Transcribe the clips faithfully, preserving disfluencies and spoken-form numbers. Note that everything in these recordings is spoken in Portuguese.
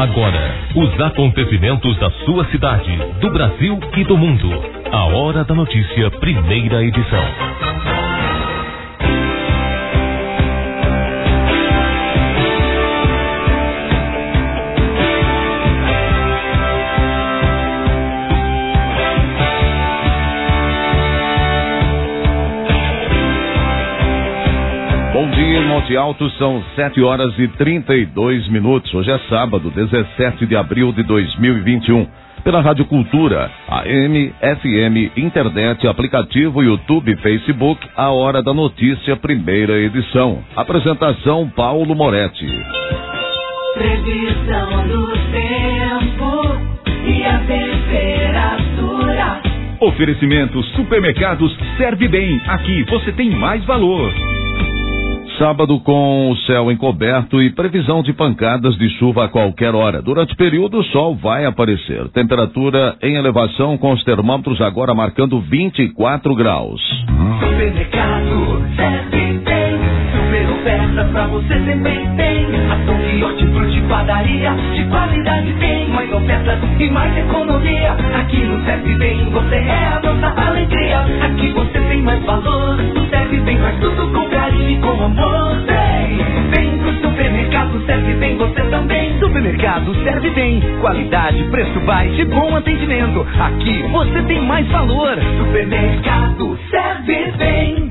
Agora, os acontecimentos da sua cidade, do Brasil e do mundo. A Hora da Notícia, primeira edição. Bom dia, em Monte Alto, são sete horas e trinta e dois minutos. Hoje é sábado, dezessete de abril de dois mil e vinte e um. Pela Rádio Cultura, A M, F M, internet, aplicativo, YouTube, Facebook, A Hora da Notícia, primeira edição. Apresentação, Paulo Moretti. Previsão do tempo e a temperatura. Oferecimento Supermercados Serve Bem. Aqui você tem mais valor. Sábado com o céu encoberto e previsão de pancadas de chuva a qualquer hora. Durante o período, o sol vai aparecer. Temperatura em elevação com os termômetros agora marcando vinte e quatro graus. Supermercado Serve Bem. Super oferta pra você também tem. Ação de hortifruti, padaria, de qualidade tem. Mais ofertas e mais economia. Aqui no Serve Bem você é a nossa alegria. Aqui você tem mais valor. O Serve Bem faz tudo com carinho e com amor. Vem, vem pro Supermercado Serve Bem, você também. Supermercado Serve Bem. Qualidade, preço baixo e bom atendimento. Aqui você tem mais valor. Supermercado Serve Bem.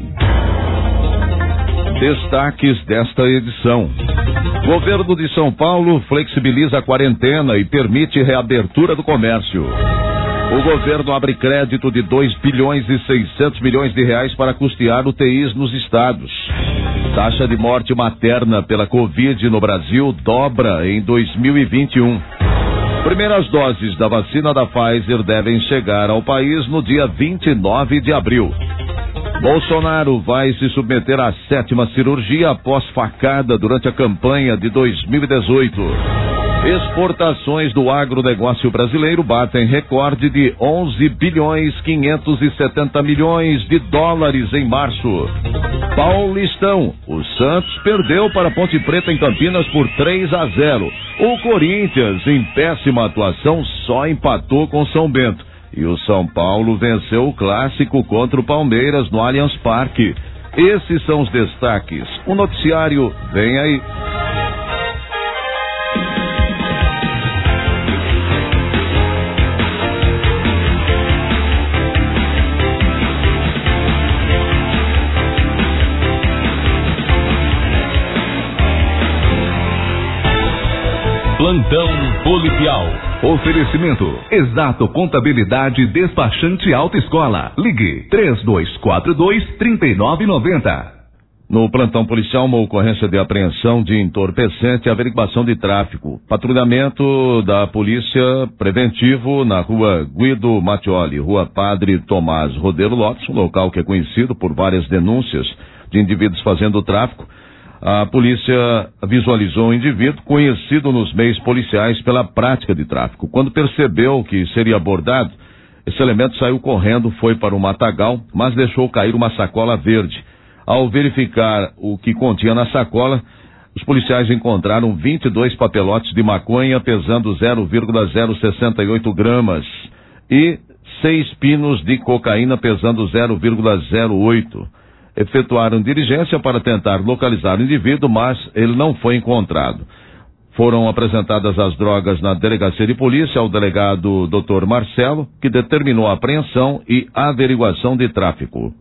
Destaques desta edição. Governo de São Paulo flexibiliza a quarentena e permite reabertura do comércio. O governo abre crédito de dois bilhões e seiscentos milhões de reais para custear U T Is nos estados. Taxa de morte materna pela Covid no Brasil dobra em dois mil e vinte e um. Primeiras doses da vacina da Pfizer devem chegar ao país no dia vinte e nove de abril. Bolsonaro vai se submeter à sétima cirurgia após facada durante a campanha de dois mil e dezoito. Exportações do agronegócio brasileiro batem recorde de onze bilhões quinhentos e setenta milhões de dólares em março. Paulistão, o Santos perdeu para Ponte Preta em Campinas por três a zero. O Corinthians, em péssima atuação, só empatou com São Bento. E o São Paulo venceu o clássico contra o Palmeiras no Allianz Parque. Esses são os destaques. O noticiário vem aí. Plantão Policial. Oferecimento Exato Contabilidade Despachante Autoescola. Ligue três dois quatro dois, três nove nove zero. No plantão policial, uma ocorrência de apreensão de entorpecente e averiguação de tráfico. Patrulhamento da polícia preventivo na rua Guido Mattioli, rua Padre Tomás Rodeiro Lopes, um local que é conhecido por várias denúncias de indivíduos fazendo tráfico. A polícia visualizou um indivíduo conhecido nos meios policiais pela prática de tráfico. Quando percebeu que seria abordado, esse elemento saiu correndo, foi para o matagal, mas deixou cair uma sacola verde. Ao verificar o que continha na sacola, os policiais encontraram vinte e dois papelotes de maconha pesando zero vírgula zero sessenta e oito gramas e seis pinos de cocaína pesando zero vírgula zero oito. Efetuaram diligência para tentar localizar o indivíduo, mas ele não foi encontrado. Foram apresentadas as drogas na delegacia de polícia ao delegado doutor Marcelo, que determinou a apreensão e averiguação de tráfico.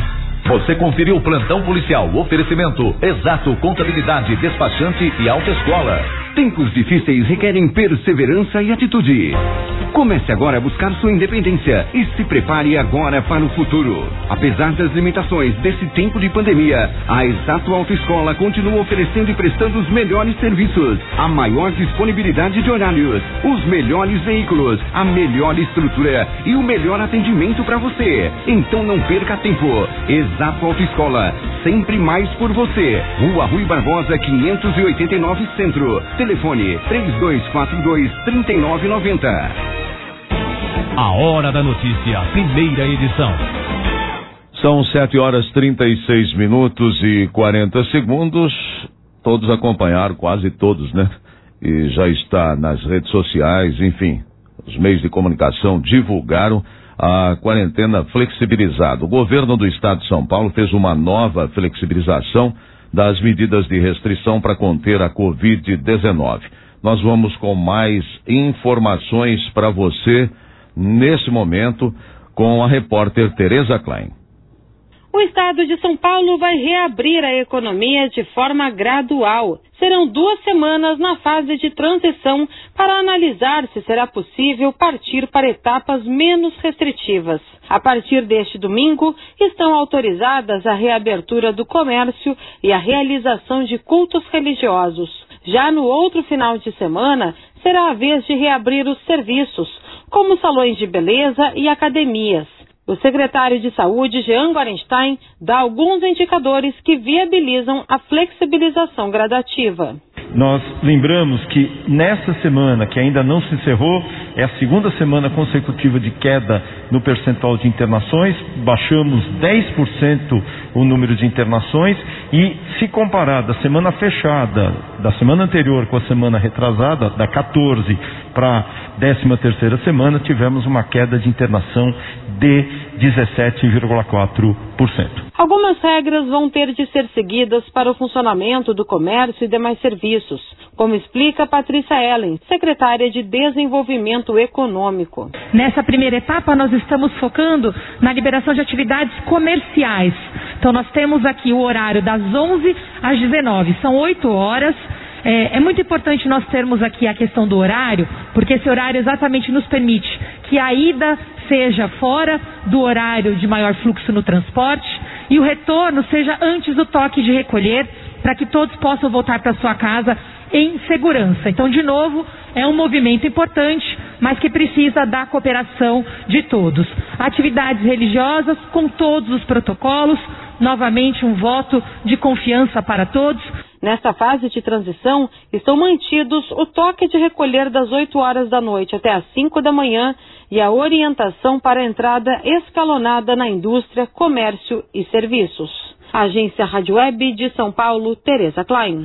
Você conferiu o plantão policial. Oferecimento Exato Contabilidade Despachante e Autoescola. Tempos difíceis requerem perseverança e atitude. Comece agora a buscar sua independência e se prepare agora para o futuro. Apesar das limitações desse tempo de pandemia, a Exato Autoescola continua oferecendo e prestando os melhores serviços, a maior disponibilidade de horários, os melhores veículos, a melhor estrutura e o melhor atendimento para você. Então não perca tempo. Exato Autoescola, sempre mais por você. Rua Rui Barbosa, quinhentos e oitenta e nove Centro. Telefone três dois quatro dois, três nove nove zero. A Hora da Notícia, primeira edição. São sete horas trinta e seis minutos e quarenta segundos. Todos acompanharam, quase todos, né? e já está nas redes sociais, enfim, os meios de comunicação divulgaram a quarentena flexibilizada. O governo do estado de São Paulo fez uma nova flexibilização das medidas de restrição para conter a covid dezenove. Nós vamos com mais informações para você nesse momento com a repórter Tereza Klein. O estado de São Paulo vai reabrir a economia de forma gradual. Serão duas semanas na fase de transição para analisar se será possível partir para etapas menos restritivas. A partir deste domingo, estão autorizadas a reabertura do comércio e a realização de cultos religiosos. Já no outro final de semana, será a vez de reabrir os serviços, como salões de beleza e academias. O secretário de Saúde, Jean Gorenstein, dá alguns indicadores que viabilizam a flexibilização gradativa. Nós lembramos que nessa semana, que ainda não se encerrou, é a segunda semana consecutiva de queda no percentual de internações, baixamos dez por cento o número de internações e se comparar da semana fechada, da semana anterior com a semana retrasada, da quatorze para a décima terceira semana, tivemos uma queda de internação de dezessete vírgula quatro por cento. Algumas regras vão ter de ser seguidas para o funcionamento do comércio e demais serviços, como explica Patrícia Ellen, secretária de Desenvolvimento Econômico. Nessa primeira etapa, nós estamos focando na liberação de atividades comerciais. Então, nós temos aqui o horário das onze às dezenove, são oito horas. É, é muito importante nós termos aqui a questão do horário, porque esse horário exatamente nos permite que a ida seja fora do horário de maior fluxo no transporte e o retorno seja antes do toque de recolher, para que todos possam voltar para sua casa em segurança. Então, de novo, é um movimento importante, mas que precisa da cooperação de todos. Atividades religiosas com todos os protocolos, novamente um voto de confiança para todos. Nesta fase de transição, estão mantidos o toque de recolher das oito horas da noite até as cinco da manhã e a orientação para a entrada escalonada na indústria, comércio e serviços. Agência Rádio Web de São Paulo, Tereza Klein.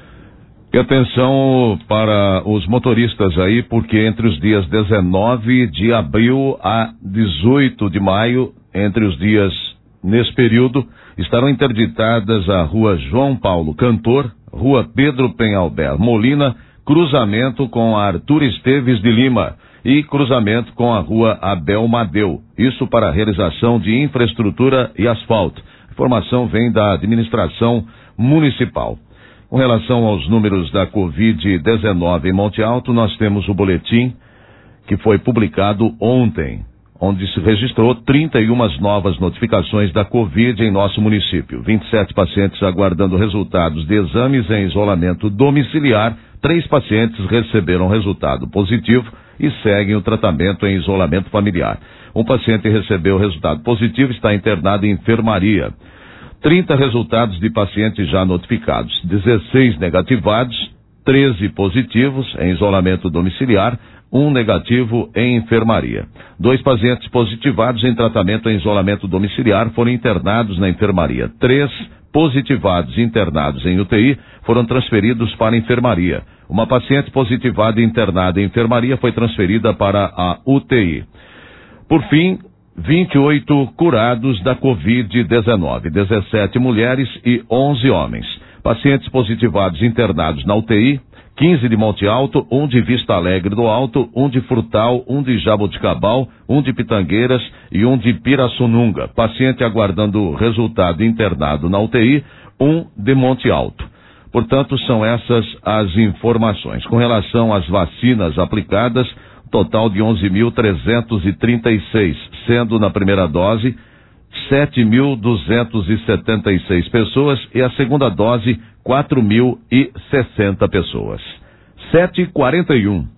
E atenção para os motoristas aí, porque entre os dias dezenove de abril a dezoito de maio, entre os dias nesse período, estarão interditadas a Rua João Paulo Cantor, Rua Pedro Penhalber Molina, cruzamento com a Arthur Esteves de Lima e cruzamento com a Rua Abel Madeu. Isso para a realização de infraestrutura e asfalto. A informação vem da administração municipal. Com relação aos números da covid dezenove em Monte Alto, nós temos o boletim que foi publicado ontem, onde se registrou trinta e uma novas notificações da Covid em nosso município. vinte e sete pacientes aguardando resultados de exames em isolamento domiciliar, três pacientes receberam resultado positivo e seguem o tratamento em isolamento familiar. Um paciente recebeu resultado positivo e está internado em enfermaria. trinta resultados de pacientes já notificados, dezesseis negativados, treze positivos em isolamento domiciliar, um negativo em enfermaria. Dois pacientes positivados em tratamento em isolamento domiciliar foram internados na enfermaria. Três positivados internados em U T I foram transferidos para a enfermaria. Uma paciente positivada e internada em enfermaria foi transferida para a U T I. Por fim, vinte e oito curados da covid dezenove, dezessete mulheres e onze homens. Pacientes positivados internados na U T I, quinze de Monte Alto, um de Vista Alegre do Alto, um de Frutal, um de Jaboticabal, um de Pitangueiras e um de Pirassununga. Paciente aguardando resultado internado na U T I, um de Monte Alto. Portanto, são essas as informações. Com relação às vacinas aplicadas, total de onze mil trezentos e trinta e seis, sendo na primeira dose sete mil duzentos e setenta e seis pessoas e a segunda dose quatro mil e sessenta pessoas. sete e quarenta e um.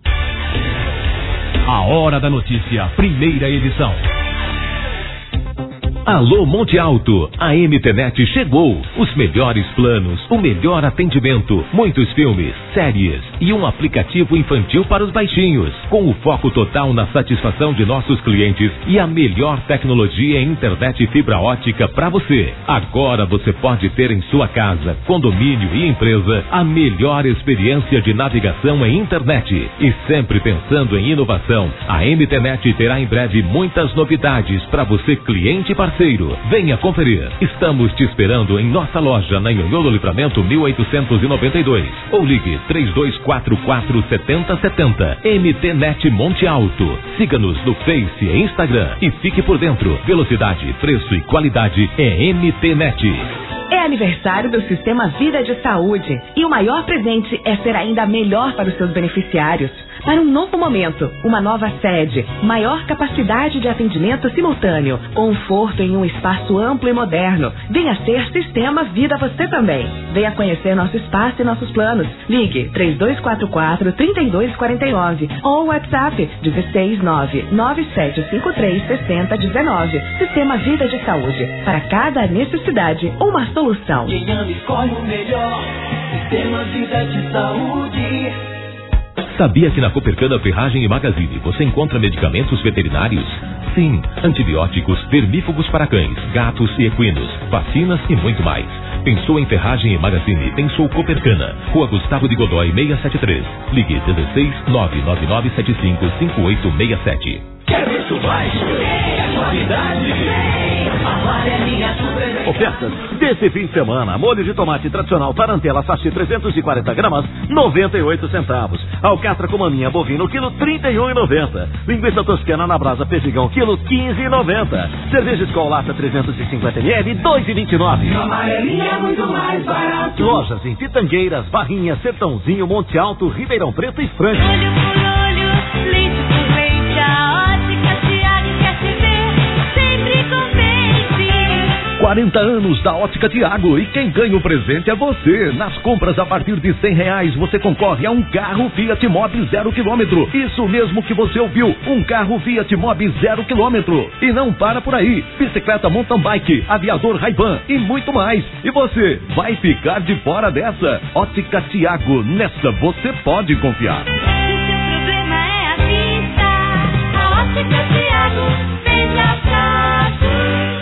A Hora da Notícia, primeira edição. Alô Monte Alto, a M T Net chegou. Os melhores planos, o melhor atendimento, muitos filmes, séries, e um aplicativo infantil para os baixinhos, com o foco total na satisfação de nossos clientes e a melhor tecnologia em internet e fibra ótica para você. Agora você pode ter em sua casa, condomínio e empresa a melhor experiência de navegação em internet. E sempre pensando em inovação, a M T Net terá em breve muitas novidades para você, cliente e parceiro. Venha conferir. Estamos te esperando em nossa loja na Nhonhô do Livramento mil oitocentos e noventa e dois ou ligue três dois quatro quatro sete zero sete zero. M T Net Monte Alto. Siga-nos no Face e Instagram e fique por dentro. Velocidade, preço e qualidade é M T Net. É aniversário do Sistema Vida de Saúde e o maior presente é ser ainda melhor para os seus beneficiários. Para um novo momento, uma nova sede, maior capacidade de atendimento simultâneo, conforto em um espaço amplo e moderno. Venha ser Sistema Vida você também. Venha conhecer nosso espaço e nossos planos. Ligue três dois quatro quatro, três dois quatro nove ou WhatsApp dezesseis nove nove sete cinco três seis zero um nove. Sistema Vida de Saúde. Para cada necessidade, uma solução. Quem ama escolhe o melhor. Sistema Vida de Saúde. Sabia que na Copercana Ferragem e Magazine você encontra medicamentos veterinários? Sim, antibióticos, vermífugos para cães, gatos e equinos, vacinas e muito mais. Pensou em Ferragem e Magazine? Pensou Copercana. Rua Gustavo de Godoy seiscentos e setenta e três. Ligue dezesseis nove nove nove sete cinco cinco oito seis sete. Quer preço baixo? É qualidade. Amarelinha super. Ofertas desse fim de semana. Molho de tomate tradicional Tarantela sachê trezentos e quarenta gramas, noventa e oito centavos. Alcatra com maminha bovino, quilo trinta e um reais e noventa centavos. Linguiça toscana na brasa perdigão, quilo quinze reais e noventa centavos. Cerveja Skol Lata trezentos e cinquenta mililitros, dois reais e vinte e nove centavos. Amarelinha é muito mais barato. Lojas em Pitangueiras, Barrinha, Sertãozinho, Monte Alto, Ribeirão Preto e Franca. Olho por olho, leite por leite, a Ótica Tiago quer te ver, sempre contente. quarenta anos da Ótica Tiago e quem ganha o presente é você. Nas compras a partir de cem reais você concorre a um carro Fiat Mobi zero quilômetro. Isso mesmo que você ouviu, um carro Fiat Mobi zero quilômetro. E não para por aí, bicicleta mountain bike, aviador Ray-Ban e muito mais. E você vai ficar de fora dessa? Ótica Tiago, nessa você pode confiar. Se seu problema é a vista, a Ótica Tiago veja fácil.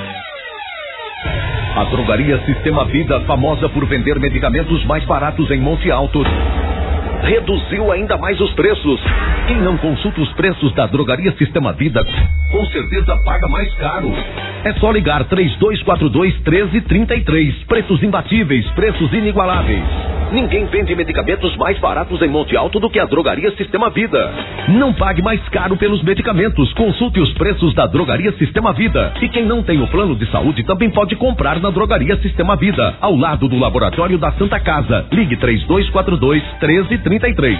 A drogaria Sistema Vida, famosa por vender medicamentos mais baratos em Monte Alto, reduziu ainda mais os preços. Quem não consulta os preços da drogaria Sistema Vida, com certeza paga mais caro. É só ligar três dois quatro dois, um três três três. Preços imbatíveis, preços inigualáveis. Ninguém vende medicamentos mais baratos em Monte Alto do que a drogaria Sistema Vida. Não pague mais caro pelos medicamentos. Consulte os preços da drogaria Sistema Vida. E quem não tem o plano de saúde também pode comprar na drogaria Sistema Vida, ao lado do laboratório da Santa Casa. Ligue três dois quatro dois, um três três três.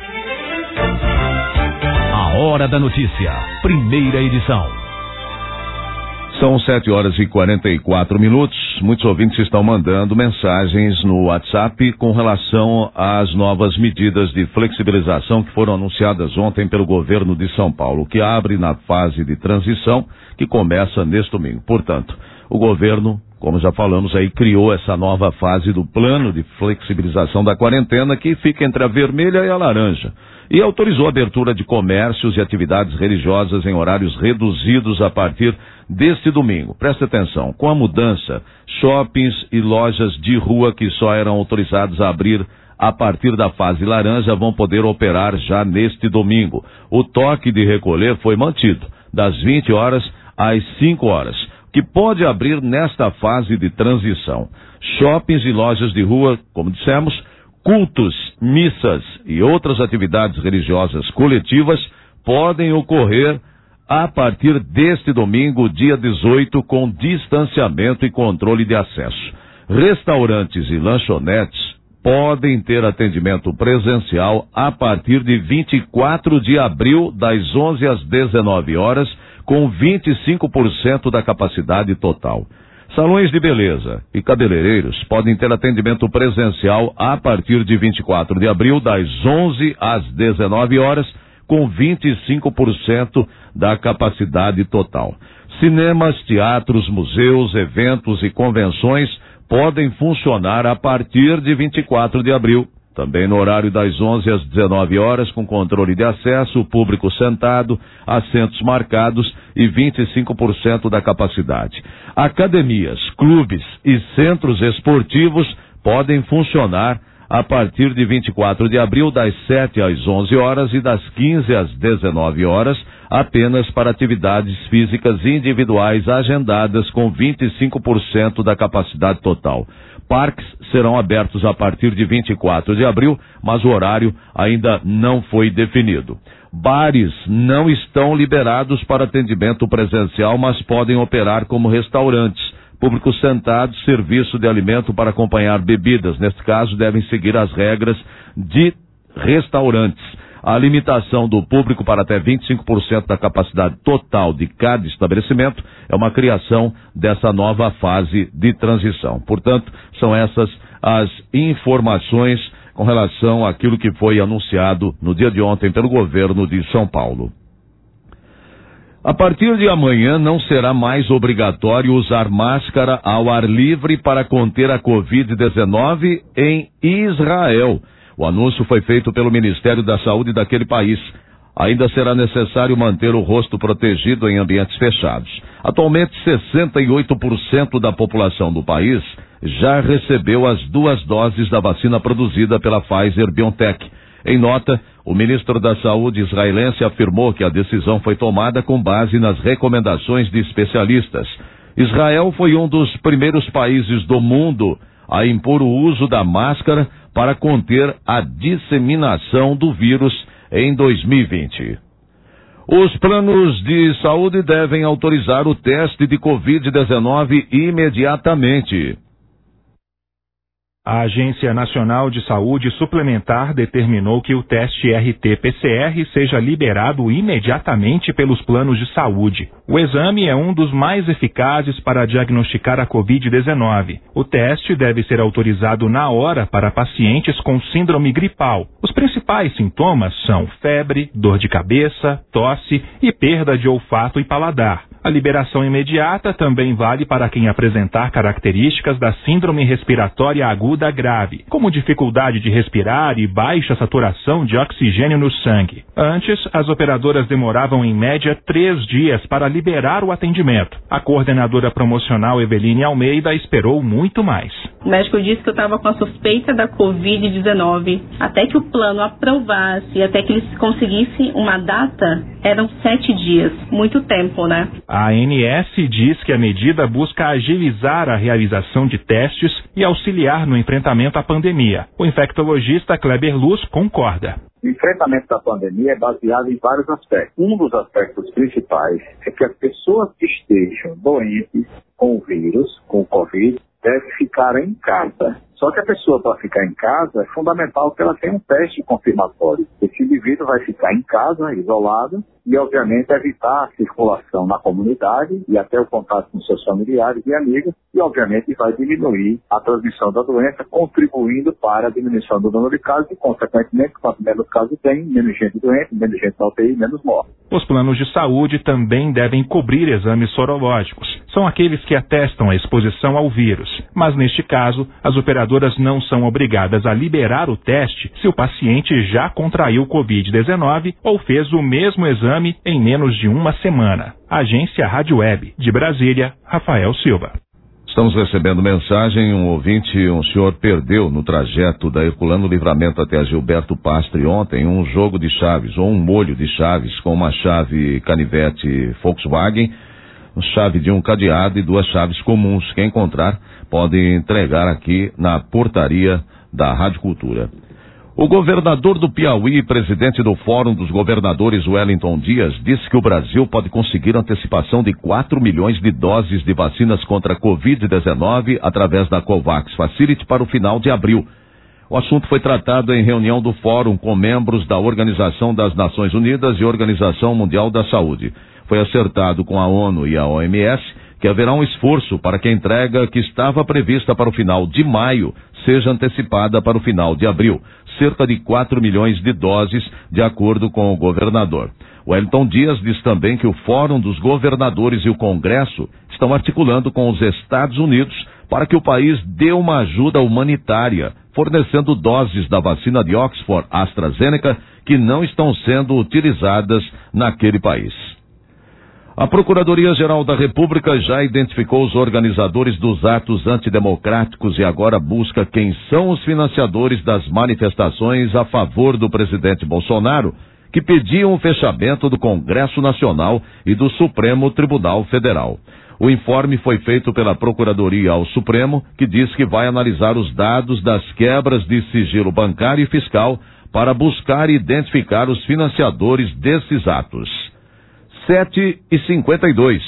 A Hora da Notícia, primeira edição. São sete horas e quarenta e quatro minutos. Muitos ouvintes estão mandando mensagens no WhatsApp com relação às novas medidas de flexibilização que foram anunciadas ontem pelo governo de São Paulo, que abre na fase de transição que começa neste domingo. Portanto, o governo, como já falamos aí, criou essa nova fase do plano de flexibilização da quarentena que fica entre a vermelha e a laranja. E autorizou a abertura de comércios e atividades religiosas em horários reduzidos a partir deste domingo. Preste atenção, com a mudança, shoppings e lojas de rua que só eram autorizados a abrir a partir da fase laranja vão poder operar já neste domingo. O toque de recolher foi mantido, das vinte horas às cinco horas, que pode abrir nesta fase de transição. Shoppings e lojas de rua, como dissemos, cultos, missas e outras atividades religiosas coletivas podem ocorrer a partir deste domingo, dia dezoito, com distanciamento e controle de acesso. Restaurantes e lanchonetes podem ter atendimento presencial a partir de vinte e quatro de abril, das onze às dezenove horas, com vinte e cinco por cento da capacidade total. Salões de beleza e cabeleireiros podem ter atendimento presencial a partir de vinte e quatro de abril, das onze às dezenove horas, com vinte e cinco por cento da capacidade total. Cinemas, teatros, museus, eventos e convenções podem funcionar a partir de vinte e quatro de abril, Também no horário das onze às dezenove horas, com controle de acesso, público sentado, assentos marcados e vinte e cinco por cento da capacidade. Academias, clubes e centros esportivos podem funcionar a partir de vinte e quatro de abril, das sete às onze horas e das quinze às dezenove horas, apenas para atividades físicas individuais agendadas com vinte e cinco por cento da capacidade total. Parques serão abertos a partir de vinte e quatro de abril, mas o horário ainda não foi definido. Bares não estão liberados para atendimento presencial, mas podem operar como restaurantes. Público sentado, serviço de alimento para acompanhar bebidas. Neste caso, devem seguir as regras de restaurantes. A limitação do público para até vinte e cinco por cento da capacidade total de cada estabelecimento é uma criação dessa nova fase de transição. Portanto, são essas as informações com relação àquilo que foi anunciado no dia de ontem pelo governo de São Paulo. A partir de amanhã não será mais obrigatório usar máscara ao ar livre para conter a covid dezenove em Israel. O anúncio foi feito pelo Ministério da Saúde daquele país. Ainda será necessário manter o rosto protegido em ambientes fechados. Atualmente, sessenta e oito por cento da população do país já recebeu as duas doses da vacina produzida pela Pfizer-BioNTech. Em nota, o ministro da Saúde israelense afirmou que a decisão foi tomada com base nas recomendações de especialistas. Israel foi um dos primeiros países do mundo a impor o uso da máscara para conter a disseminação do vírus em dois mil e vinte. Os planos de saúde devem autorizar o teste de covid dezenove imediatamente. A Agência Nacional de Saúde Suplementar determinou que o teste R T P C R seja liberado imediatamente pelos planos de saúde. O exame é um dos mais eficazes para diagnosticar a covid dezenove. O teste deve ser autorizado na hora para pacientes com síndrome gripal. Os principais sintomas são febre, dor de cabeça, tosse e perda de olfato e paladar. A liberação imediata também vale para quem apresentar características da síndrome respiratória aguda grave, como dificuldade de respirar e baixa saturação de oxigênio no sangue. Antes, as operadoras demoravam em média três dias para liberar o atendimento. A coordenadora promocional Eveline Almeida esperou muito mais. O médico disse que eu estava com a suspeita da covid dezenove. Até que o plano aprovasse, até que eles conseguissem uma data, eram sete dias. Muito tempo, né? A A N S diz que a medida busca agilizar a realização de testes e auxiliar no enfrentamento à pandemia. O infectologista Kleber Luz concorda. O enfrentamento da pandemia é baseado em vários aspectos. Um dos aspectos principais é que as pessoas que estejam doentes com o vírus, com o Covid, devem ficar em casa. Só que a pessoa, para ficar em casa, é fundamental que ela tenha um teste confirmatório. Esse indivíduo vai ficar em casa, isolado, e, obviamente, evitar a circulação na comunidade e até o contato com seus familiares e amigos, e, obviamente, vai diminuir a transmissão da doença, contribuindo para a diminuição do número de casos e, consequentemente, quanto menos casos tem, menos gente doente, menos gente na U T I, menos morte. Os planos de saúde também devem cobrir exames sorológicos. São aqueles que atestam a exposição ao vírus. Mas, neste caso, as operadoras não são obrigadas a liberar o teste se o paciente já contraiu covid dezenove ou fez o mesmo exame em menos de uma semana. Agência Rádio Web, de Brasília, Rafael Silva. Estamos recebendo mensagem, um ouvinte, um senhor perdeu no trajeto da Herculano Livramento até a Gilberto Pastre ontem um jogo de chaves, ou um molho de chaves, com uma chave canivete Volkswagen, chave de um cadeado e duas chaves comuns. Quem encontrar pode entregar aqui na portaria da Rádio Cultura. O governador do Piauí e presidente do Fórum dos Governadores, Wellington Dias, disse que o Brasil pode conseguir antecipação de quatro milhões de doses de vacinas contra a covid dezenove através da COVAX Facility para o final de abril. O assunto foi tratado em reunião do Fórum com membros da Organização das Nações Unidas e Organização Mundial da Saúde. Foi acertado com a ONU e a O M S que haverá um esforço para que a entrega que estava prevista para o final de maio seja antecipada para o final de abril, cerca de quatro milhões de doses, de acordo com o governador. Wellington Dias diz também que o Fórum dos Governadores e o Congresso estão articulando com os Estados Unidos para que o país dê uma ajuda humanitária, fornecendo doses da vacina de Oxford AstraZeneca que não estão sendo utilizadas naquele país. A Procuradoria-Geral da República já identificou os organizadores dos atos antidemocráticos e agora busca quem são os financiadores das manifestações a favor do presidente Bolsonaro, que pediam o fechamento do Congresso Nacional e do Supremo Tribunal Federal. O informe foi feito pela Procuradoria ao Supremo, que diz que vai analisar os dados das quebras de sigilo bancário e fiscal para buscar e identificar os financiadores desses atos. sete e cinquenta e dois.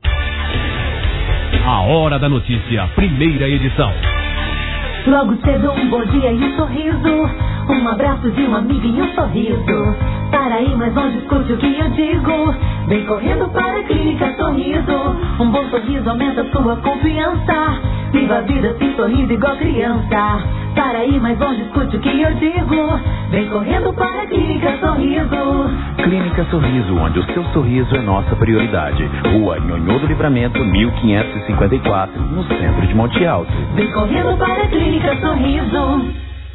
A Hora da Notícia, primeira edição. Logo cedo um bom dia e um sorriso, um abraço de um amigo e um sorriso. Para aí, mas não discute o que eu digo. Vem correndo para a Clínica Sorriso. Um bom sorriso aumenta sua confiança. Viva a vida assim sorrindo igual criança. Para aí, mas não discute o que eu digo. Vem correndo para a Clínica Sorriso. Clínica Sorriso, onde o seu sorriso é nossa prioridade. Rua Nhonhô do Livramento, mil quinhentos e cinquenta e quatro, no centro de Monte Alto. Vem correndo para a Clínica Sorriso.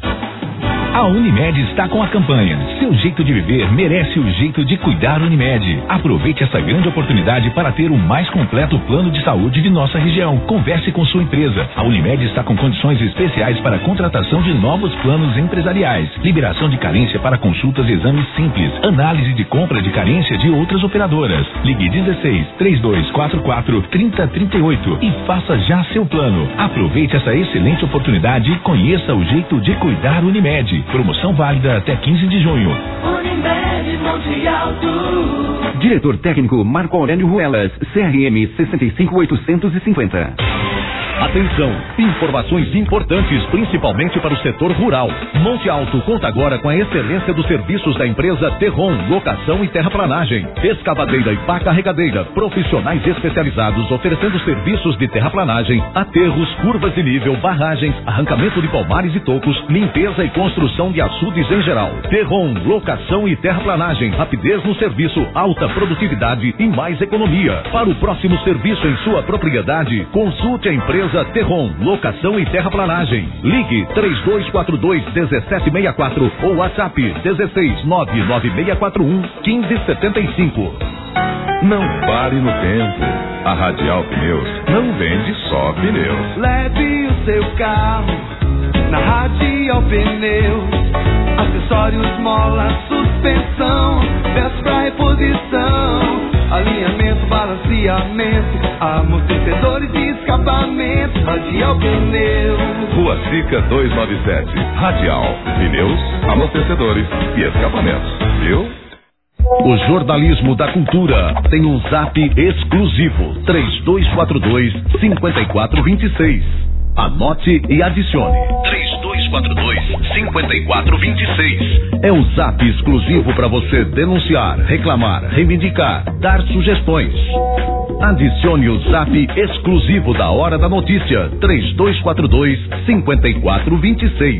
A Unimed está com a campanha Seu jeito de viver merece o jeito de cuidar Unimed. Aproveite essa grande oportunidade para ter o mais completo plano de saúde de nossa região. Converse com sua empresa. A Unimed está com condições especiais para a contratação de novos planos empresariais. Liberação de carência para consultas e exames simples. Análise de compra de carência de outras operadoras. Ligue dezesseis, trinta e dois quarenta e quatro, trinta, trinta e oito e faça já seu plano. Aproveite essa excelente oportunidade e conheça o jeito de cuidar Unimed. Promoção válida até quinze de junho. Unimed Monte Alto. Diretor técnico Marco Aurélio Ruelas, C R M seis cinco oito cinco zero. Atenção, informações importantes, principalmente para o setor rural. Monte Alto conta agora com a excelência dos serviços da empresa Terron, locação e terraplanagem, escavadeira e pá carregadeira, profissionais especializados oferecendo serviços de terraplanagem, aterros, curvas de nível, barragens, arrancamento de palmares e tocos, limpeza e construção de açudes em geral. Terron, locação e terraplanagem, rapidez no serviço, alta produtividade e mais economia. Para o próximo serviço em sua propriedade, consulte a empresa Terron, locação e terraplanagem. Ligue três dois quatro dois, um sete seis quatro ou WhatsApp dezesseis, nove nove seis quatro um, um cinco sete cinco. Não pare no tempo. A Radial Pneus não vende só pneus. Leve o seu carro na Radial Pneus. Acessórios, mola, suspensão, peças pra reposição, alinhamento, balanceamento, amortecedores e escapamento. Radial Pneus. Rua Sica duzentos e noventa e sete. Radial Pneus, amortecedores e escapamentos. Viu? O jornalismo da cultura tem um zap exclusivo três dois quatro dois, cinco quatro dois seis. Anote e adicione três dois quatro dois, cinco quatro dois seis. É o zap exclusivo para você denunciar, reclamar, reivindicar, dar sugestões. Adicione o zap exclusivo da Hora da Notícia três dois quatro dois, cinco quatro dois seis.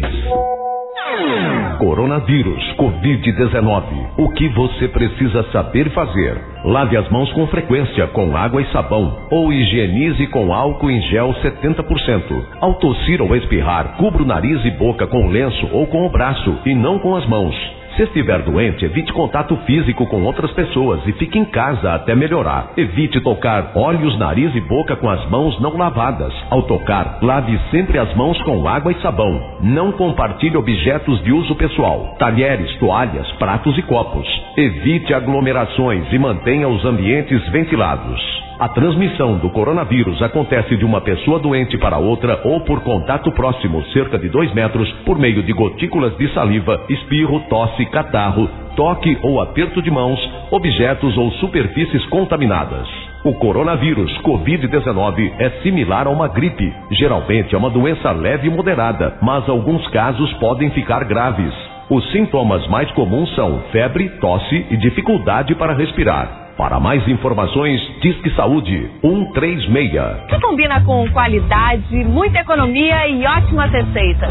Coronavírus, covid dezenove. O que você precisa saber fazer? Lave as mãos com frequência com água e sabão ou higienize com álcool em gel setenta por cento. Ao tossir ou espirrar, cubra o nariz e boca com lenço ou com o braço e não com as mãos. Se estiver doente, evite contato físico com outras pessoas e fique em casa até melhorar. Evite tocar olhos, nariz e boca com as mãos não lavadas. Ao tocar, lave sempre as mãos com água e sabão. Não compartilhe objetos de uso pessoal, talheres, toalhas, pratos e copos. Evite aglomerações e mantenha os ambientes ventilados. A transmissão do coronavírus acontece de uma pessoa doente para outra ou por contato próximo, cerca de dois metros, por meio de gotículas de saliva, espirro, tosse, catarro, toque ou aperto de mãos, objetos ou superfícies contaminadas. O coronavírus covid dezenove é similar a uma gripe. Geralmente é uma doença leve e moderada, mas alguns casos podem ficar graves. Os sintomas mais comuns são febre, tosse e dificuldade para respirar. Para mais informações, Disque Saúde um três seis. Que combina com qualidade, muita economia e ótimas receitas.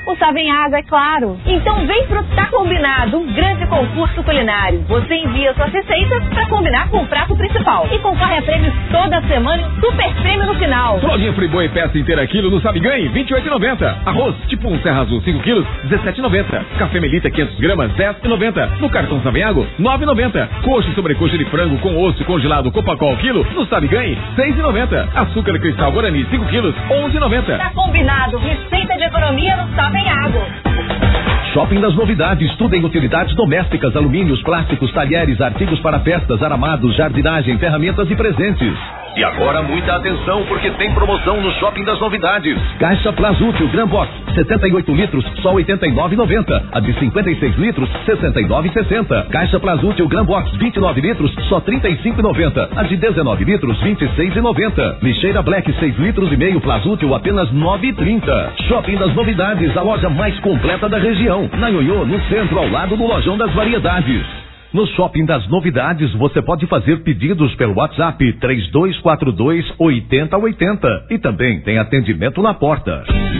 O Savenhago, é claro. Então vem pro Tá Combinado, um grande concurso culinário. Você envia suas receitas pra combinar com o prato principal e concorre a prêmios toda semana e um super prêmio no final. Fraldinha Friboi peça inteira quilo no Sabe Ganhe, vinte e oito reais e noventa centavos. Arroz tipo um Serra Azul cinco quilos, dezessete reais e noventa centavos. Café Melita quinhentas gramas, dez reais e noventa centavos. No cartão Savenhago, nove reais e noventa centavos. Coxa e sobrecoxa de frango com osso congelado Copacol quilo, no Sabe Ganhe, seis reais e noventa centavos. Açúcar cristal Guarani cinco quilos, onze reais e noventa centavos. Tá Combinado, receita de economia no Savenhago. Shopping das Novidades, tudo em utilidades domésticas, alumínios, plásticos, talheres, artigos para festas, aramados, jardinagem, ferramentas e presentes. E agora muita atenção, porque tem promoção no Shopping das Novidades. Caixa Plazútil Gran Box, setenta e oito litros, só oitenta e nove reais e noventa centavos. A de cinquenta e seis litros, sessenta e nove reais e sessenta centavos. Caixa Plazútil Gran Box, vinte e nove litros, só trinta e cinco reais e noventa centavos. A de dezenove litros, vinte e seis reais e noventa centavos. Lixeira Black, seis litros e meio Plazútil, apenas nove reais e trinta centavos. Shopping das Novidades, a loja mais completa da região. Na Ioiô, no centro, ao lado do Lojão das Variedades. No Shopping das Novidades, você pode fazer pedidos pelo WhatsApp três dois quatro dois, oito zero oito zero e também tem atendimento na porta.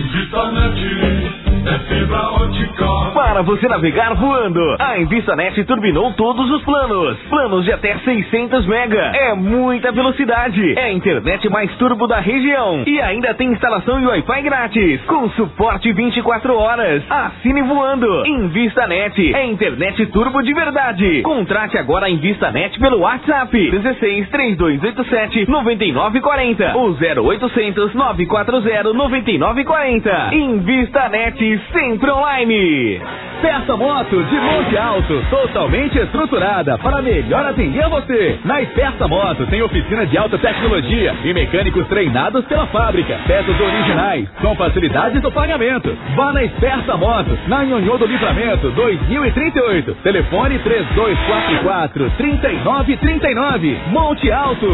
É fibra ótica. Para você navegar voando, a InvistaNet turbinou todos os planos. Planos de até seiscentos mega. É muita velocidade. É a internet mais turbo da região. E ainda tem instalação e Wi-Fi grátis. Com suporte vinte e quatro horas. Assine voando. InvistaNet. É internet turbo de verdade. Contrate agora a InvistaNet pelo WhatsApp. dezesseis, três dois oito sete, nove nove quatro zero ou zero oitocentos, nove quatro zero, nove nove quatro zero. InvistaNet. Sempre online. Peça moto de Monte Alto, totalmente estruturada para melhor atender você. Na Peça Moto tem oficina de alta tecnologia e mecânicos treinados pela fábrica. Peças originais, com facilidades do pagamento. Vá na Peça Moto, na Ioiô do Livramento, dois mil e trinta e oito. Telefone três dois quatro quatro, três nove três nove. Monte Alto.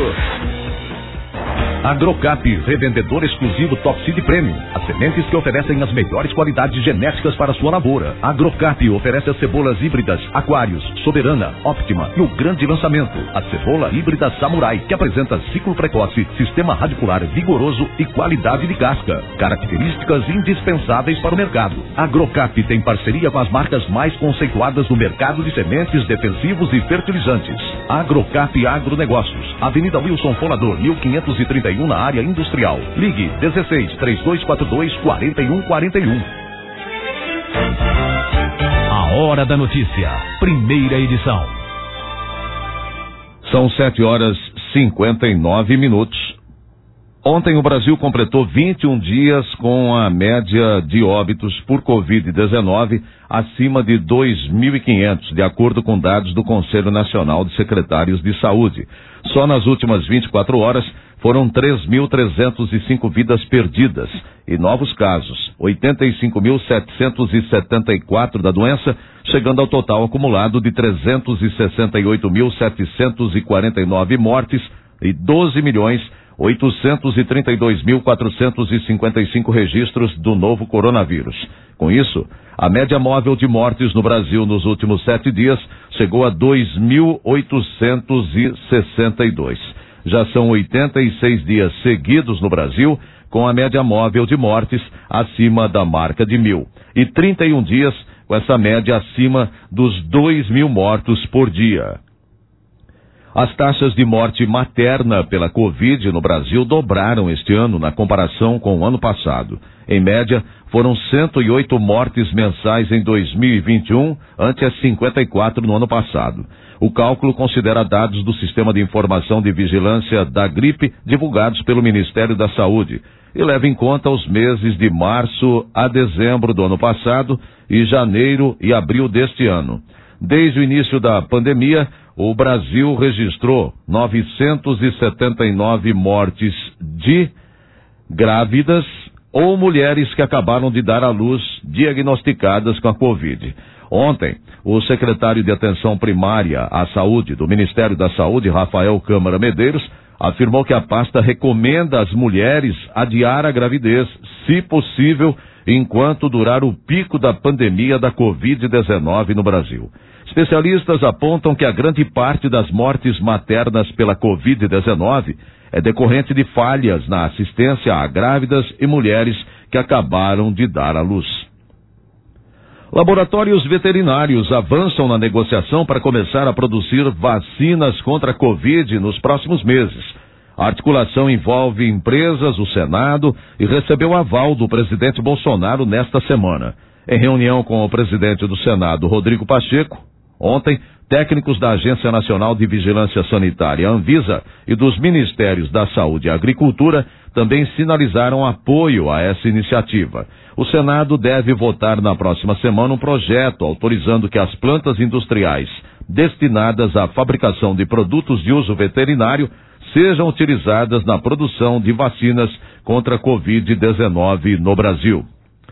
Agrocap, revendedor exclusivo Top Seed Premium. As sementes que oferecem as melhores qualidades genéticas para sua lavoura. Agrocap oferece as cebolas híbridas Aquários, Soberana, Optima e o grande lançamento, a cebola híbrida Samurai, que apresenta ciclo precoce, sistema radicular vigoroso e qualidade de casca. Características indispensáveis para o mercado. Agrocap tem parceria com as marcas mais conceituadas no mercado de sementes, defensivos e fertilizantes. Agrocap Agronegócios, Avenida Wilson Fonador, mil quinhentos e trinta e um, na área industrial. Ligue dezesseis, três dois quatro dois, quatro um quatro um. A Hora da Notícia, primeira edição. São sete horas e cinquenta e nove minutos. Ontem o Brasil completou vinte e um dias com a média de óbitos por covid dezenove acima de dois mil e quinhentos, de acordo com dados do Conselho Nacional de Secretários de Saúde. Só nas últimas vinte e quatro horas foram três mil trezentos e cinco vidas perdidas e novos casos, oitenta e cinco mil setecentos e setenta e quatro da doença, chegando ao total acumulado de trezentos e sessenta e oito mil setecentos e quarenta e nove mortes e doze milhões oitocentos e trinta e dois mil quatrocentos e cinquenta e cinco registros do novo coronavírus. Com isso, a média móvel de mortes no Brasil nos últimos sete dias chegou a dois mil oitocentos e sessenta e dois. Já são oitenta e seis dias seguidos no Brasil com a média móvel de mortes acima da marca de mil. E trinta e um dias com essa média acima dos dois mil mortos por dia. As taxas de morte materna pela Covid no Brasil dobraram este ano na comparação com o ano passado. Em média, foram cento e oito mortes mensais em dois mil e vinte e um, ante as cinquenta e quatro no ano passado. O cálculo considera dados do Sistema de Informação de Vigilância da Gripe divulgados pelo Ministério da Saúde e leva em conta os meses de março a dezembro do ano passado e janeiro e abril deste ano. Desde o início da pandemia, o Brasil registrou novecentos e setenta e nove mortes de grávidas ou mulheres que acabaram de dar à luz diagnosticadas com a Covid. Ontem, o secretário de Atenção Primária à Saúde do Ministério da Saúde, Rafael Câmara Medeiros, afirmou que a pasta recomenda às mulheres adiar a gravidez, se possível, enquanto durar o pico da pandemia da covid dezenove no Brasil. Especialistas apontam que a grande parte das mortes maternas pela covid dezenove é decorrente de falhas na assistência a grávidas e mulheres que acabaram de dar à luz. Laboratórios veterinários avançam na negociação para começar a produzir vacinas contra a Covid nos próximos meses. A articulação envolve empresas, o Senado e recebeu aval do presidente Bolsonaro nesta semana. Em reunião com o presidente do Senado, Rodrigo Pacheco, ontem, técnicos da Agência Nacional de Vigilância Sanitária, Anvisa, e dos Ministérios da Saúde e Agricultura também sinalizaram apoio a essa iniciativa. O Senado deve votar na próxima semana um projeto autorizando que as plantas industriais destinadas à fabricação de produtos de uso veterinário sejam utilizadas na produção de vacinas contra a covid dezenove no Brasil.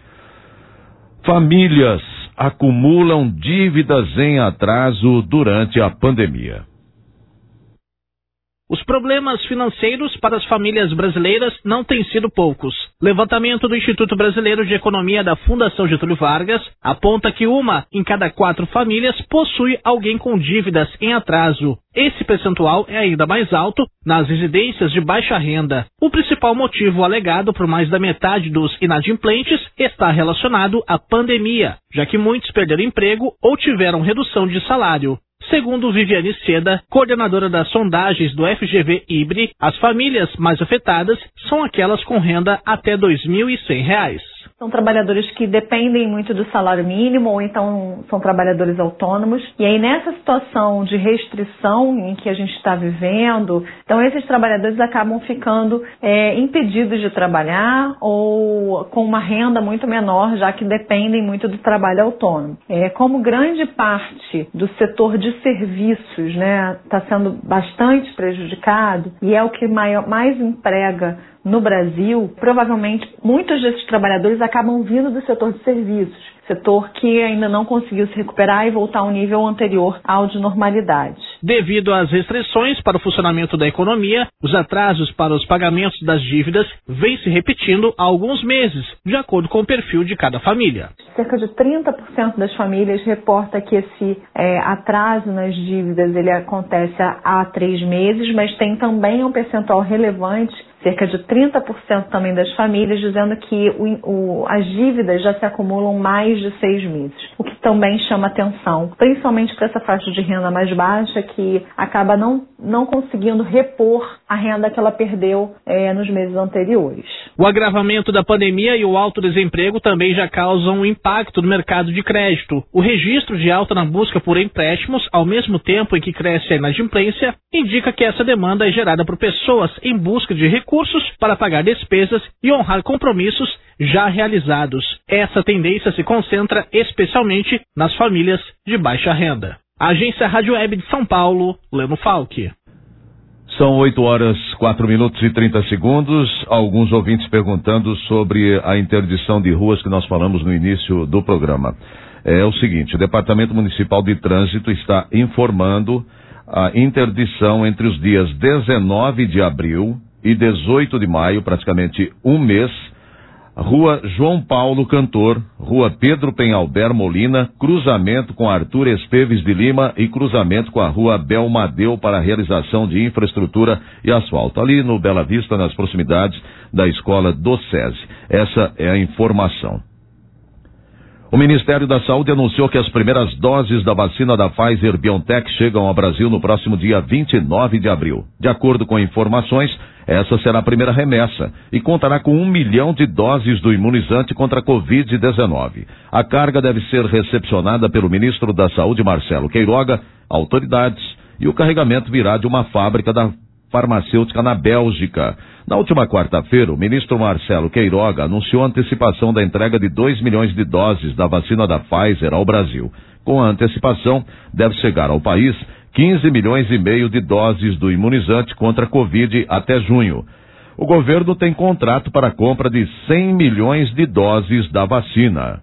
Famílias acumulam dívidas em atraso durante a pandemia. Os problemas financeiros para as famílias brasileiras não têm sido poucos. Levantamento do Instituto Brasileiro de Economia da Fundação Getúlio Vargas aponta que uma em cada quatro famílias possui alguém com dívidas em atraso. Esse percentual é ainda mais alto nas residências de baixa renda. O principal motivo alegado por mais da metade dos inadimplentes está relacionado à pandemia, já que muitos perderam emprego ou tiveram redução de salário. Segundo Viviane Seda, coordenadora das sondagens do F G V I B R E, as famílias mais afetadas são aquelas com renda até dois mil e cem reais. São trabalhadores que dependem muito do salário mínimo ou então são trabalhadores autônomos. E aí nessa situação de restrição em que a gente está vivendo, então esses trabalhadores acabam ficando é, impedidos de trabalhar ou com uma renda muito menor, já que dependem muito do trabalho autônomo. É, como grande parte do setor de serviços, né, está sendo bastante prejudicado e é o que maior, mais emprega no Brasil, provavelmente muitos desses trabalhadores acabam vindo do setor de serviços, setor que ainda não conseguiu se recuperar e voltar ao nível anterior ao de normalidade. Devido às restrições para o funcionamento da economia, os atrasos para os pagamentos das dívidas vêm se repetindo há alguns meses, de acordo com o perfil de cada família. Cerca de trinta por cento das famílias reporta que esse é, atraso nas dívidas ele acontece há, há três meses, mas tem também um percentual relevante, cerca de trinta por cento também das famílias, dizendo que o, o, as dívidas já se acumulam mais de seis meses, o que também chama atenção, principalmente para essa faixa de renda mais baixa, que acaba não, não conseguindo repor a renda que ela perdeu é, nos meses anteriores. O agravamento da pandemia e o alto desemprego também já causam um impacto no mercado de crédito. O registro de alta na busca por empréstimos, ao mesmo tempo em que cresce a inadimplência, indica que essa demanda é gerada por pessoas em busca de recursos para pagar despesas e honrar compromissos já realizados. Essa tendência se concentra especialmente nas famílias de baixa renda. A Agência Rádio Web de São Paulo, Leno Falck. São oito horas, quatro minutos e trinta segundos. Alguns ouvintes perguntando sobre a interdição de ruas que nós falamos no início do programa. É o seguinte, o Departamento Municipal de Trânsito está informando a interdição entre os dias dezenove de abril e dezoito de maio, praticamente um mês, Rua João Paulo Cantor, Rua Pedro Penhalber Molina, cruzamento com Arthur Esteves de Lima e cruzamento com a Rua Belmadeu para a realização de infraestrutura e asfalto, ali no Bela Vista, nas proximidades da escola do SESI. Essa é a informação. O Ministério da Saúde anunciou que as primeiras doses da vacina da Pfizer-BioNTech chegam ao Brasil no próximo dia vinte e nove de abril. De acordo com informações, essa será a primeira remessa e contará com um milhão de doses do imunizante contra a covid dezenove. A carga deve ser recepcionada pelo ministro da Saúde, Marcelo Queiroga, autoridades, e o carregamento virá de uma fábrica da farmacêutica na Bélgica. Na última quarta-feira, o ministro Marcelo Queiroga anunciou a antecipação da entrega de dois milhões de doses da vacina da Pfizer ao Brasil. Com a antecipação, deve chegar ao país quinze milhões e meio de doses do imunizante contra a Covid até junho. O governo tem contrato para a compra de cem milhões de doses da vacina.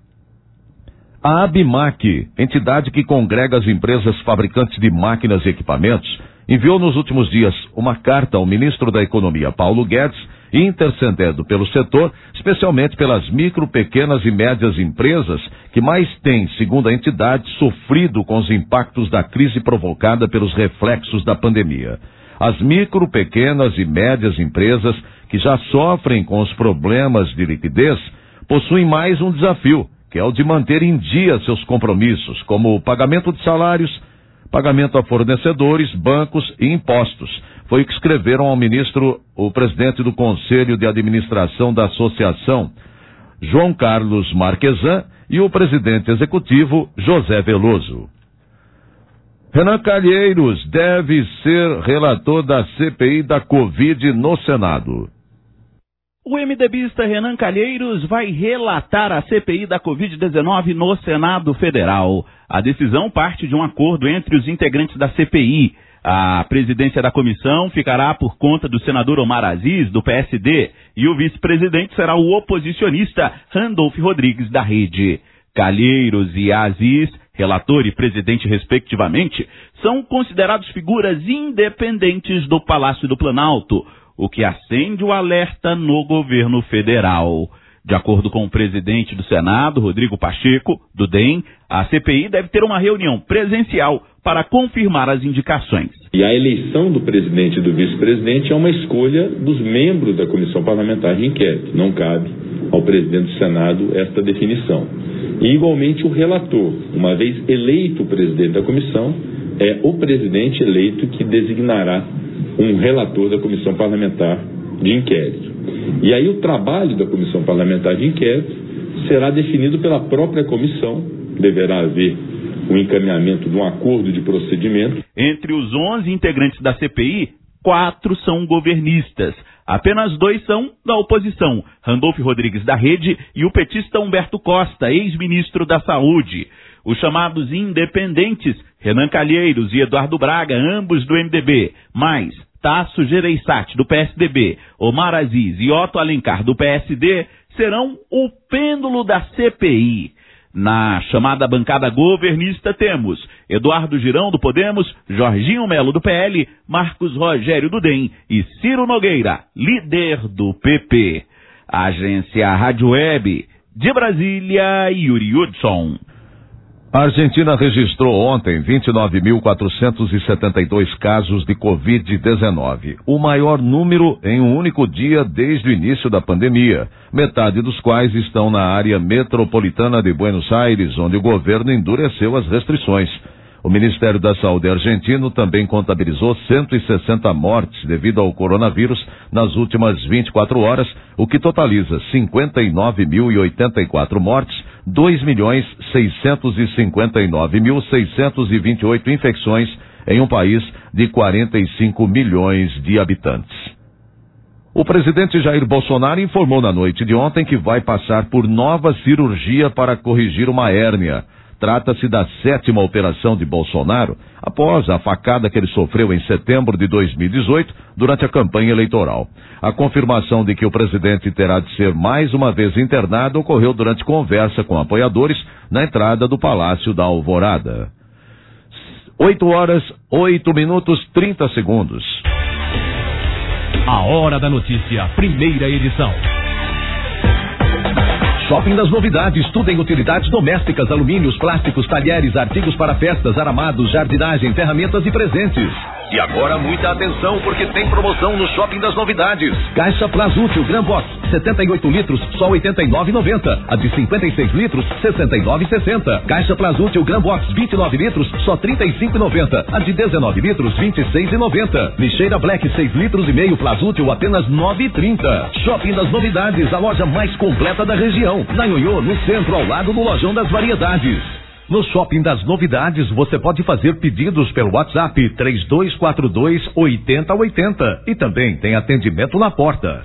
A ABMAQ, entidade que congrega as empresas fabricantes de máquinas e equipamentos, enviou nos últimos dias uma carta ao ministro da Economia, Paulo Guedes, intercedendo pelo setor, especialmente pelas micro, pequenas e médias empresas que mais têm, segundo a entidade, sofrido com os impactos da crise provocada pelos reflexos da pandemia. As micro, pequenas e médias empresas que já sofrem com os problemas de liquidez possuem mais um desafio, que é o de manter em dia seus compromissos, como o pagamento de salários, pagamento a fornecedores, bancos e impostos. Foi o que escreveram ao ministro o presidente do Conselho de Administração da Associação, João Carlos Marquesan, e o presidente executivo, José Veloso. Renan Calheiros deve ser relator da C P I da Covid no Senado. O MDBista Renan Calheiros vai relatar a C P I da Covid dezenove no Senado Federal. A decisão parte de um acordo entre os integrantes da C P I. A presidência da comissão ficará por conta do senador Omar Aziz, do P S D, e o vice-presidente será o oposicionista Randolph Rodrigues, da Rede. Calheiros e Aziz, relator e presidente respectivamente, são considerados figuras independentes do Palácio do Planalto, o que acende o alerta no governo federal. De acordo com o presidente do Senado, Rodrigo Pacheco, do D E M, a C P I deve ter uma reunião presencial para confirmar as indicações. E a eleição do presidente e do vice-presidente é uma escolha dos membros da Comissão Parlamentar de Inquérito. Não cabe ao presidente do Senado esta definição. E, igualmente, o relator, uma vez eleito o presidente da comissão, é o presidente eleito que designará um relator da Comissão Parlamentar de Inquérito. E aí o trabalho da Comissão Parlamentar de Inquérito será definido pela própria comissão. Deverá haver um encaminhamento de um acordo de procedimento. Entre os onze integrantes da C P I, quatro são governistas. Apenas dois são da oposição, Randolph Rodrigues, da Rede, e o petista Humberto Costa, ex-ministro da Saúde. Os chamados independentes, Renan Calheiros e Eduardo Braga, ambos do M D B, mais Tasso Gereissati, do P S D B, Omar Aziz e Otto Alencar, do P S D, serão o pêndulo da C P I. Na chamada bancada governista temos Eduardo Girão, do Podemos, Jorginho Melo, do P L, Marcos Rogério, do D E M e Ciro Nogueira, líder do P P. Agência Rádio Web, de Brasília, Yuri Hudson. A Argentina registrou ontem vinte e nove mil quatrocentos e setenta e dois casos de Covid dezenove, o maior número em um único dia desde o início da pandemia, metade dos quais estão na área metropolitana de Buenos Aires, onde o governo endureceu as restrições. O Ministério da Saúde argentino também contabilizou cento e sessenta mortes devido ao coronavírus nas últimas vinte e quatro horas, o que totaliza cinquenta e nove mil e oitenta e quatro mortes, dois milhões seiscentos e cinquenta e nove mil seiscentos e vinte e oito infecções em um país de quarenta e cinco milhões de habitantes. O presidente Jair Bolsonaro informou na noite de ontem que vai passar por nova cirurgia para corrigir uma hérnia. Trata-se da sétima operação de Bolsonaro após a facada que ele sofreu em setembro de dois mil e dezoito durante a campanha eleitoral. A confirmação de que o presidente terá de ser mais uma vez internado ocorreu durante conversa com apoiadores na entrada do Palácio da Alvorada. oito horas, oito minutos, trinta segundos. A Hora da Notícia, primeira edição. Shopping das Novidades, tudo em utilidades domésticas, alumínios, plásticos, talheres, artigos para festas, aramados, jardinagem, ferramentas e presentes. E agora muita atenção, porque tem promoção no Shopping das Novidades. Caixa Plazútil Gran Box, setenta e oito litros, só oitenta e nove reais e noventa centavos. A de cinquenta e seis litros, sessenta e nove reais e sessenta centavos. Caixa Plazútil Gran Box, vinte e nove litros, só trinta e cinco reais e noventa centavos. A de dezenove litros, vinte e seis reais e noventa centavos. Lixeira Black, seis litros e meio, Plazútil, apenas nove reais e trinta centavos. Shopping das Novidades, a loja mais completa da região. Na Ionhô, no centro, ao lado do Lojão das Variedades. No Shopping das Novidades, você pode fazer pedidos pelo WhatsApp três dois quatro dois, oito zero oito zero e também tem atendimento na porta.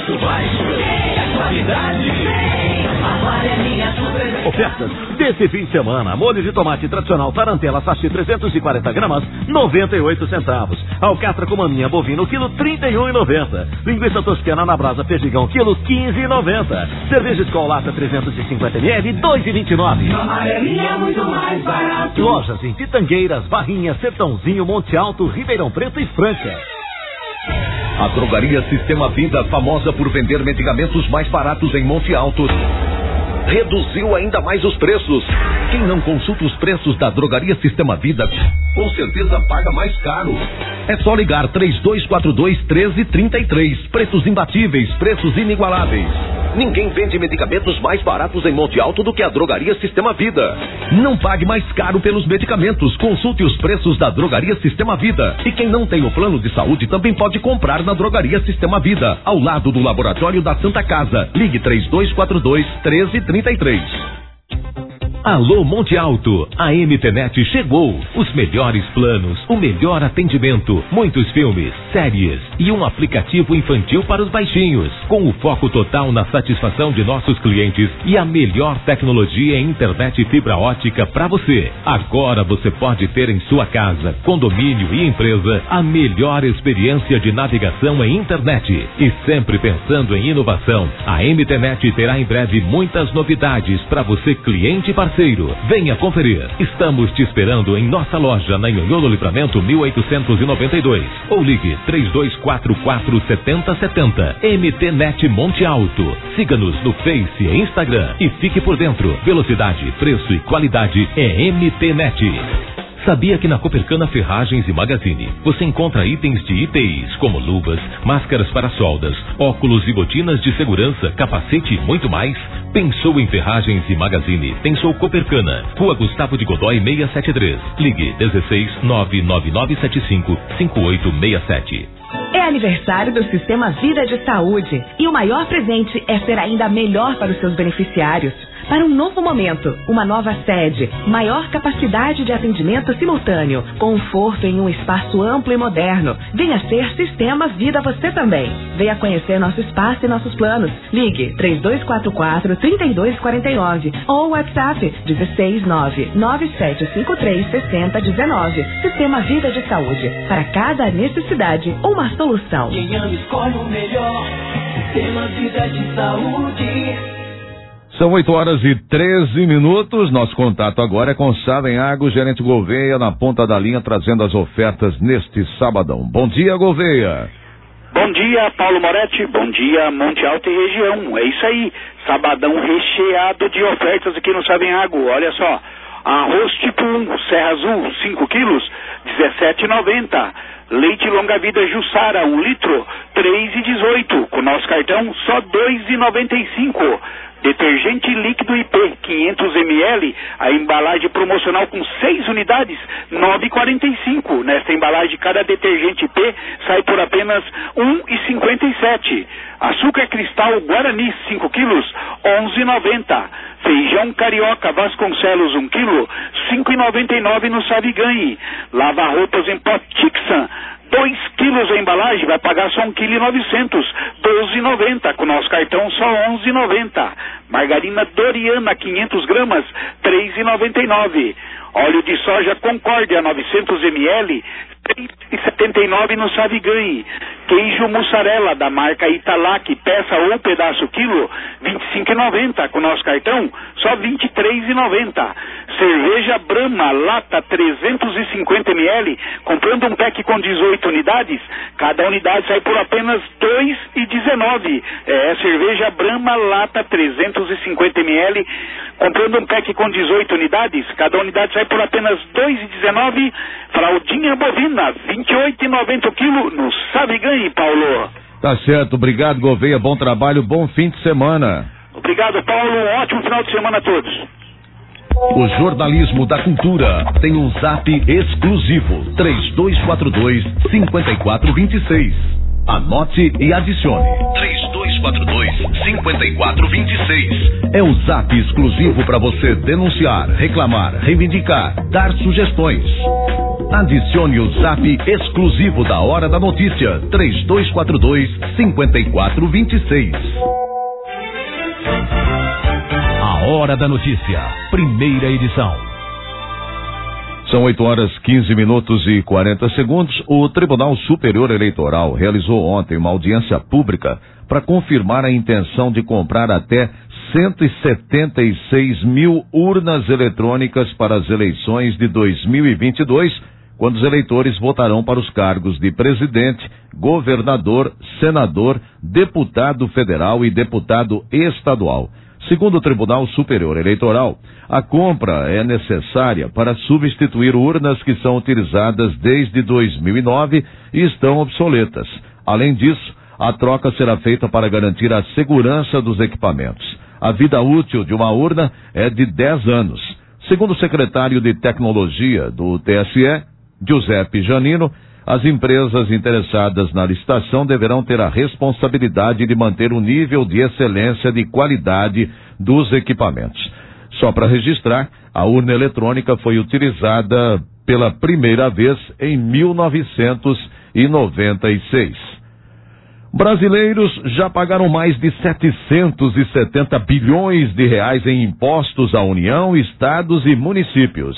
Ofertas desse fim de semana: molho de tomate tradicional Tarantela sachê trezentos e quarenta gramas, noventa e oito centavos. Alcatra com maminha bovino, quilo trinta e um reais e noventa centavos. Linguiça toscana na brasa perdigão, quilo quinze reais e noventa centavos. Cerveja Skol Lata trezentos e cinquenta mililitros, dois reais e vinte e nove centavos. Amarelinha é muito mais barato. Lojas em Pitangueiras, Barrinha, Sertãozinho, Monte Alto, Ribeirão Preto e Franca. A Drogaria Sistema Vida, famosa por vender medicamentos mais baratos em Monte Alto, reduziu ainda mais os preços. Quem não consulta os preços da Drogaria Sistema Vida, com certeza paga mais caro. É só ligar três dois quatro dois, um três três três. Preços imbatíveis, preços inigualáveis. Ninguém vende medicamentos mais baratos em Monte Alto do que a Drogaria Sistema Vida. Não pague mais caro pelos medicamentos. Consulte os preços da Drogaria Sistema Vida. E quem não tem o plano de saúde também pode comprar na Drogaria Sistema Vida, ao lado do Laboratório da Santa Casa. Ligue três dois quatro dois, um três três três. Alô Monte Alto, a M T Net chegou. Os melhores planos, o melhor atendimento, muitos filmes, séries e um aplicativo infantil para os baixinhos, com o foco total na satisfação de nossos clientes e a melhor tecnologia em internet e fibra ótica para você. Agora você pode ter em sua casa, condomínio e empresa a melhor experiência de navegação em internet. E sempre pensando em inovação, a M T Net terá em breve muitas novidades para você, cliente e parceiro. Venha conferir. Estamos te esperando em nossa loja na Nhonhô do Livramento mil oitocentos e noventa e dois. Ou ligue três dois quatro quatro, sete zero sete zero. M T Net Monte Alto. Siga-nos no Face e Instagram e fique por dentro. Velocidade, preço e qualidade é M T Net. Sabia que na Copercana Ferragens e Magazine você encontra itens de I T Is como luvas, máscaras para soldas, óculos e botinas de segurança, capacete e muito mais? Pensou em Ferragens e Magazine? Pensou Copercana, Rua Gustavo de Godói seiscentos e setenta e três. Ligue dezesseis, nove nove nove sete cinco, cinco oito seis sete. É aniversário do Sistema Vida de Saúde e o maior presente é ser ainda melhor para os seus beneficiários. Para um novo momento, uma nova sede, maior capacidade de atendimento simultâneo, conforto em um espaço amplo e moderno. Venha ser Sistema Vida você também. Venha conhecer nosso espaço e nossos planos. Ligue três dois quatro quatro, três dois quatro nove ou WhatsApp dezesseis, nove nove sete cinco três, seis zero um nove. Sistema Vida de Saúde. Para cada necessidade, uma solução. Quem ama escolhe o melhor. Sistema Vida de Saúde. São oito horas e treze minutos. Nosso contato agora é com Sabem Água, gerente Gouveia, na ponta da linha, trazendo as ofertas neste sabadão. Bom dia, Gouveia. Bom dia, Paulo Moretti. Bom dia, Monte Alto e região. É isso aí. Sabadão recheado de ofertas aqui no Sabem Água. Olha só. Arroz tipo um, Serra Azul, cinco quilos, dezessete reais e noventa centavos. Leite longa vida Jussara, um litro, três reais e dezoito centavos. Com nosso cartão, só dois reais e noventa e cinco centavos. Detergente líquido I P, quinhentos mililitros, a embalagem promocional com seis unidades, nove reais e quarenta e cinco centavos. Nesta embalagem, cada detergente I P sai por apenas um real e cinquenta e sete centavos. Açúcar cristal Guarani, cinco quilos, onze reais e noventa centavos. Feijão carioca Vasconcelos, um quilo, cinco reais e noventa e nove centavos no Saviganhe. Lava-roupas em pó Tixan, dois quilos a embalagem, vai pagar só um quilo e novecentos, doze reais e noventa centavos. Com nosso cartão, só onze reais e noventa centavos. Margarina Doriana, quinhentos gramas, três reais e noventa e nove centavos. Óleo de soja Concórdia, novecentos mililitros, três reais e setenta e nove centavos no Saviganhe. Queijo mussarela da marca Italac, peça ou pedaço quilo, vinte e cinco reais e noventa centavos. Com nosso cartão, só vinte e três reais e noventa centavos. Cerveja Brahma, lata trezentos e cinquenta mililitros, comprando um pack com dezoito unidades, cada unidade sai por apenas dois reais e dezenove centavos. É, cerveja Brahma, lata trezentos e cinquenta mililitros, comprando um pack com dezoito unidades, cada unidade sai por apenas dois reais e dezenove centavos. Fraldinha bovina, vinte e oito reais e noventa centavos o quilo, no Saviganhe, Paulo. Tá certo, obrigado, Gouveia, bom trabalho, bom fim de semana. Obrigado, Paulo, um ótimo final de semana a todos. O jornalismo da cultura tem um zap exclusivo, três dois quatro dois, cinco quatro dois seis. Anote e adicione. três dois quatro dois, cinco quatro dois seis. É o zap exclusivo para você denunciar, reclamar, reivindicar, dar sugestões. Adicione o zap exclusivo da Hora da Notícia, três dois quatro dois, cinco quatro dois seis. A Hora da Notícia, primeira edição. São oito horas, quinze minutos e quarenta segundos. O Tribunal Superior Eleitoral realizou ontem uma audiência pública para confirmar a intenção de comprar até cento e setenta e seis mil urnas eletrônicas para as eleições de dois mil e vinte e dois, quando os eleitores votarão para os cargos de presidente, governador, senador, deputado federal e deputado estadual. Segundo o Tribunal Superior Eleitoral, a compra é necessária para substituir urnas que são utilizadas desde dois mil e nove e estão obsoletas. Além disso, a troca será feita para garantir a segurança dos equipamentos. A vida útil de uma urna é de dez anos. Segundo o secretário de Tecnologia do T S E, Giuseppe Janino, as empresas interessadas na licitação deverão ter a responsabilidade de manter o nível de excelência de qualidade dos equipamentos. Só para registrar, a urna eletrônica foi utilizada pela primeira vez em mil novecentos e noventa e seis. Brasileiros já pagaram mais de setecentos e setenta bilhões de reais em impostos à União, estados e municípios.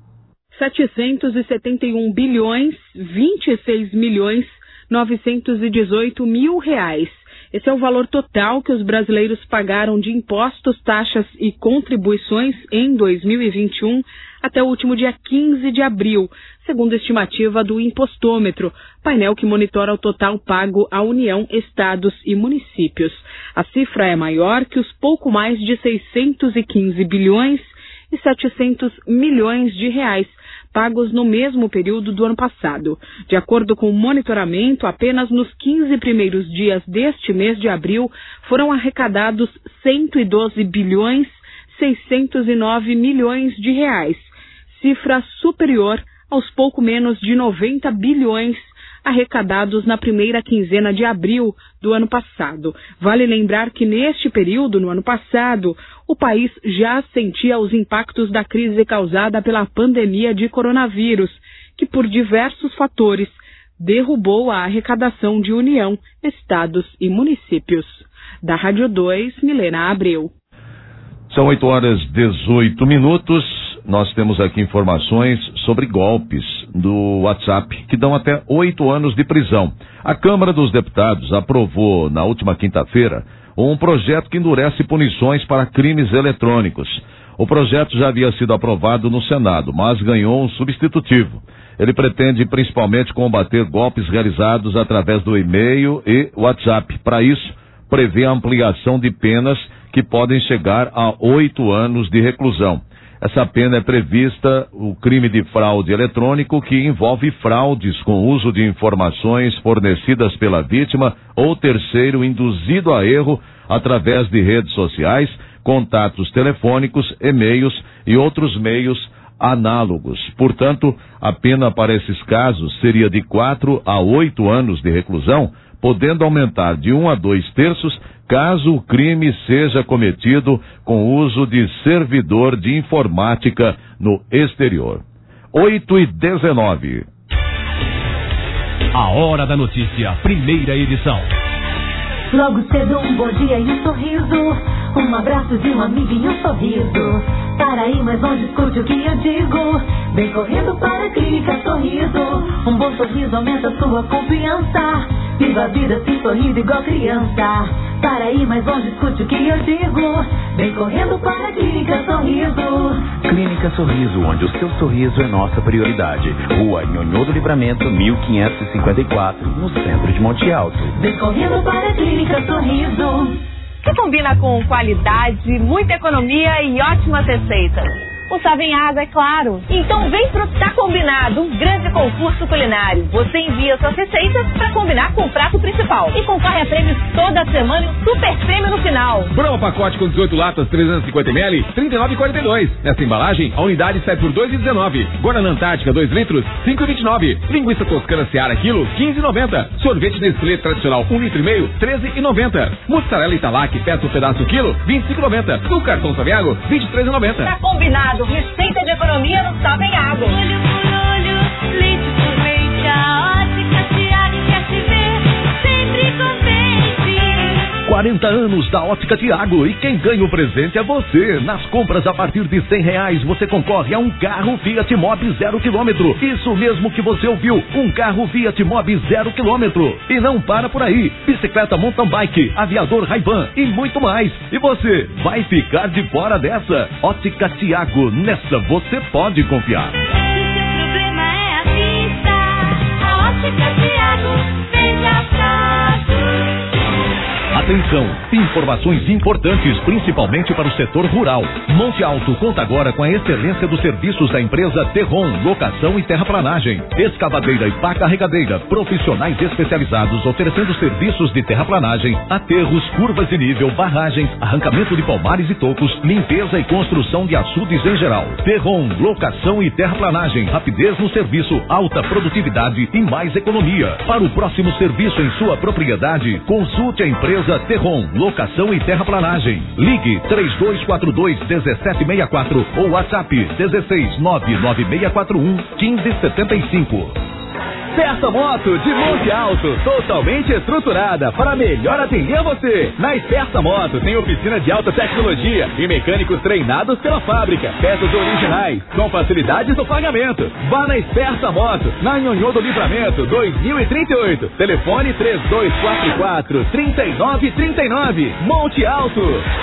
setecentos e setenta e um bilhões, vinte e seis milhões, novecentos e dezoito mil reais. Esse é o valor total que os brasileiros pagaram de impostos, taxas e contribuições em dois mil e vinte e um até o último dia quinze de abril, segundo a estimativa do Impostômetro, painel que monitora o total pago à União, estados e municípios. A cifra é maior que os pouco mais de seiscentos e quinze bilhões e setecentos milhões de reais pagos no mesmo período do ano passado. De acordo com o monitoramento, apenas nos quinze primeiros dias deste mês de abril foram arrecadados cento e doze bilhões seiscentos e nove milhões de reais, cifra superior aos pouco menos de noventa bilhões arrecadados na primeira quinzena de abril do ano passado. Vale lembrar que neste período, no ano passado, o país já sentia os impactos da crise causada pela pandemia de coronavírus, que por diversos fatores derrubou a arrecadação de União, estados e municípios. Da Rádio dois, Milena Abreu. São oito horas e dezoito minutos. Nós temos aqui informações sobre golpes do WhatsApp que dão até oito anos de prisão. A Câmara dos Deputados aprovou na última quinta-feira um projeto que endurece punições para crimes eletrônicos. O projeto já havia sido aprovado no Senado, mas ganhou um substitutivo. Ele pretende principalmente combater golpes realizados através do e-mail e WhatsApp. Para isso, prevê a ampliação de penas que podem chegar a oito anos de reclusão. Essa pena é prevista o crime de fraude eletrônico, que envolve fraudes com uso de informações fornecidas pela vítima ou terceiro induzido a erro através de redes sociais, contatos telefônicos, e-mails e outros meios análogos. Portanto, a pena para esses casos seria de quatro a oito anos de reclusão, podendo aumentar de um a dois terços caso o crime seja cometido com uso de servidor de informática no exterior. oito e dezenove. A Hora da Notícia, primeira edição. Logo cedo um bom dia e um sorriso, um abraço de um amigo e um sorriso. Para aí, mas não discute o que eu digo. Vem correndo para a Clínica Sorriso. Um bom sorriso aumenta sua confiança. Viva a vida assim sorrindo igual criança. Para aí, mas não discute o que eu digo. Vem correndo para a Clínica Sorriso. Clínica Sorriso, onde o seu sorriso é nossa prioridade. Rua Nhonhô do Livramento, mil quinhentos e cinquenta e quatro, no centro de Monte Alto. Vem correndo para a Clínica Sorriso. Que combina com qualidade, muita economia e ótimas receitas. O Savenhago, é claro. Então vem pro Tá Combinado, um grande concurso culinário. Você envia suas receitas para combinar com o prato principal e concorre a prêmios toda semana e um super prêmio no final. Broma pacote com dezoito latas, trezentos e cinquenta mililitros, trinta e nove reais e quarenta e dois centavos. Nessa embalagem, a unidade sai por dois reais e dezenove centavos. Guaraná Antártica, dois litros, cinco reais e vinte e nove centavos. Linguiça toscana Seara, quilo, quinze reais e noventa centavos. Sorvete Nestlé tradicional, um litro e meio, treze reais e noventa centavos. Mussarela Italac, peça o pedaço quilo, vinte e cinco reais e noventa centavos. No cartão Savenhago, vinte e três reais e noventa centavos. Tá Combinado, receita de economia no Savenhago. Olho por olho, leite por leite, a Ótica Tiago quer te ver sempre contente. quarenta anos da Ótica Tiago, e quem ganha o presente é você. Nas compras a partir de cem reais, você concorre a um carro Fiat Mobi zero quilômetro. Isso mesmo que você ouviu, um carro Fiat Mobi zero quilômetro. E não para por aí, bicicleta mountain bike, aviador Ray-Ban e muito mais. E você vai ficar de fora dessa. Ótica Tiago, nessa você pode confiar. Se seu problema é a vista, a Ótica Tiago vem de atrás. A Atenção, informações importantes, principalmente para o setor rural. Monte Alto conta agora com a excelência dos serviços da empresa Terron, locação e terraplanagem, escavadeira e pá carregadeira, profissionais especializados oferecendo serviços de terraplanagem, aterros, curvas de nível, barragens, arrancamento de palmares e tocos, limpeza e construção de açudes em geral. Terron, locação e terraplanagem, rapidez no serviço, alta produtividade e mais economia. Para o próximo serviço em sua propriedade, consulte a empresa Terron, locação e terraplanagem. Ligue três dois quatro dois, um sete seis quatro ou WhatsApp dezesseis nove nove seis quatro um, um cinco sete cinco. Peça Moto de Monte Alto, totalmente estruturada para melhor atender você. Na Esperta Moto tem oficina de alta tecnologia e mecânicos treinados pela fábrica. Peças originais, com facilidades no pagamento. Vá na Esperta Moto, na Nhonhô do Livramento, dois mil e trinta e oito. Telefone três dois quatro quatro, três nove três nove. Monte Alto.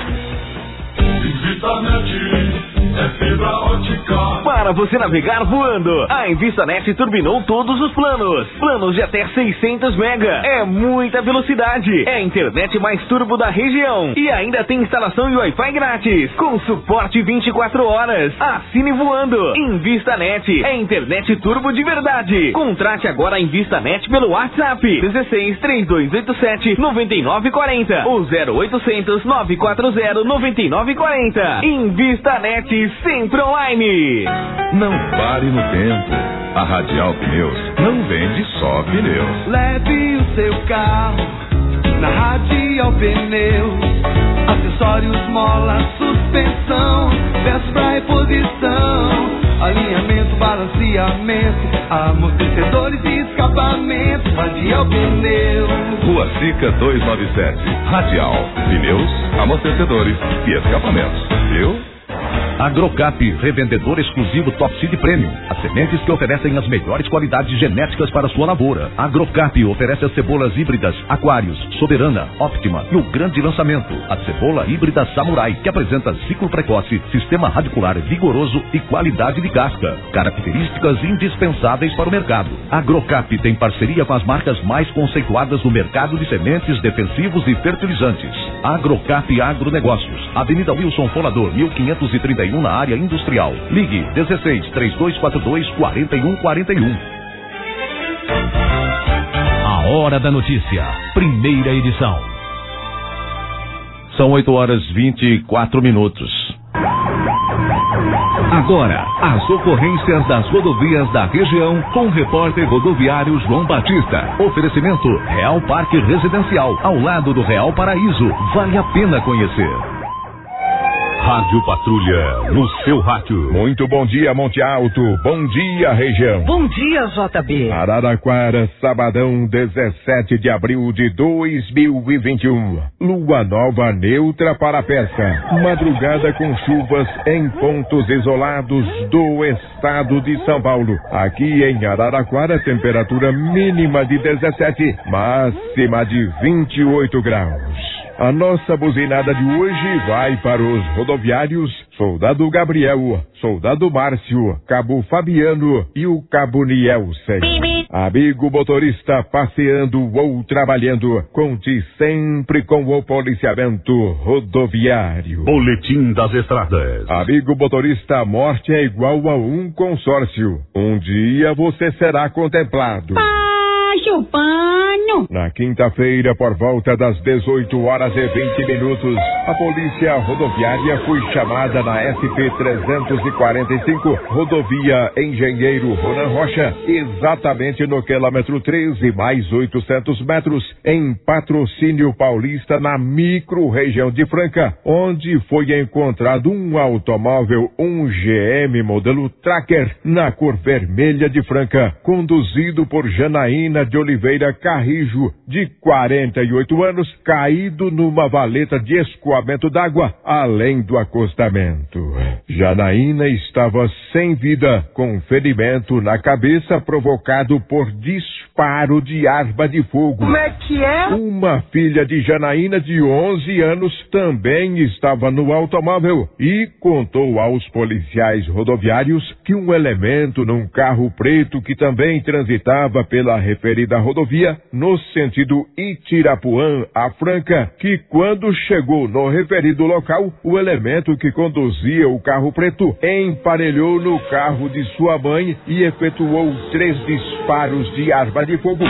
InvistaNet é fibra ótica. Para você navegar voando, a InvistaNet turbinou todos os planos. Planos de até seiscentos mega. É muita velocidade. É a internet mais turbo da região. E ainda tem instalação e Wi-Fi grátis, com suporte vinte e quatro horas. Assine voando. InvistaNet é internet turbo de verdade. Contrate agora a InvistaNet pelo WhatsApp dezesseis, três dois oito sete, nove nove quatro zero ou zero oitocentos, nove quatro zero, nove nove quatro zero. InvistaNet sempre online. Não pare no tempo. A Radial Pneus não vende só pneus. Leve o seu carro na Radial Pneus. Acessórios, mola, suspensão, peças pra reposição, alinhamento, balanceamento, amortecedores e escapamento. Radial Pneus. Rua Sica duzentos e noventa e sete. Radial Pneus, amortecedores e escapamentos. Viu? Agrocap, revendedor exclusivo Top Seed Premium. As sementes que oferecem as melhores qualidades genéticas para sua lavoura. Agrocap oferece as cebolas híbridas Aquários, Soberana, Optima e o grande lançamento, a cebola híbrida Samurai, que apresenta ciclo precoce, sistema radicular vigoroso e qualidade de casca. Características indispensáveis para o mercado. Agrocap tem parceria com as marcas mais conceituadas no mercado de sementes, defensivos e fertilizantes. Agrocap Agronegócios, Avenida Wilson Folador, mil quinhentos e trinta e um, na área industrial. Ligue dezesseis, três dois quatro dois, quatro um quatro um. A Hora da Notícia, primeira edição. São oito horas e vinte e quatro minutos. Agora, as ocorrências das rodovias da região com o repórter rodoviário João Batista. Oferecimento Real Parque Residencial, ao lado do Real Paraíso. Vale a pena conhecer. Rádio Patrulha, no seu rádio. Muito bom dia, Monte Alto. Bom dia, região. Bom dia, J B. Araraquara, sabadão, dezessete de abril de dois mil e vinte e um. Lua nova neutra para a pesca. Madrugada com chuvas em pontos isolados do estado de São Paulo. Aqui em Araraquara, temperatura mínima de dezessete, máxima de vinte e oito graus. A nossa buzinada de hoje vai para os rodoviários Soldado Gabriel, Soldado Márcio, Cabo Fabiano e o Cabo Nielsen. Amigo motorista passeando ou trabalhando, conte sempre com o policiamento rodoviário. Boletim das Estradas. Amigo motorista, a morte é igual a um consórcio. Um dia você será contemplado. Pano. Na quinta-feira, por volta das dezoito horas e vinte minutos, a polícia rodoviária foi chamada na S P trezentos e quarenta e cinco, rodovia Engenheiro Ronan Rocha, exatamente no quilômetro treze mais oitocentos metros, em Patrocínio Paulista, na micro-região de Franca, onde foi encontrado um automóvel, um G M modelo Tracker, na cor vermelha de Franca, conduzido por Janaína de Oliveira Carrijo, de quarenta e oito anos, caído numa valeta de escoamento d'água, além do acostamento. Janaína estava sem vida, com ferimento na cabeça provocado por disparo de arma de fogo. Como é que é? Uma filha de Janaína, de onze anos, também estava no automóvel e contou aos policiais rodoviários que um elemento num carro preto que também transitava pela referida rodovia, no no sentido Itirapuã a Franca, que quando chegou no referido local, o elemento que conduzia o carro preto emparelhou no carro de sua mãe e efetuou três disparos de arma de fogo.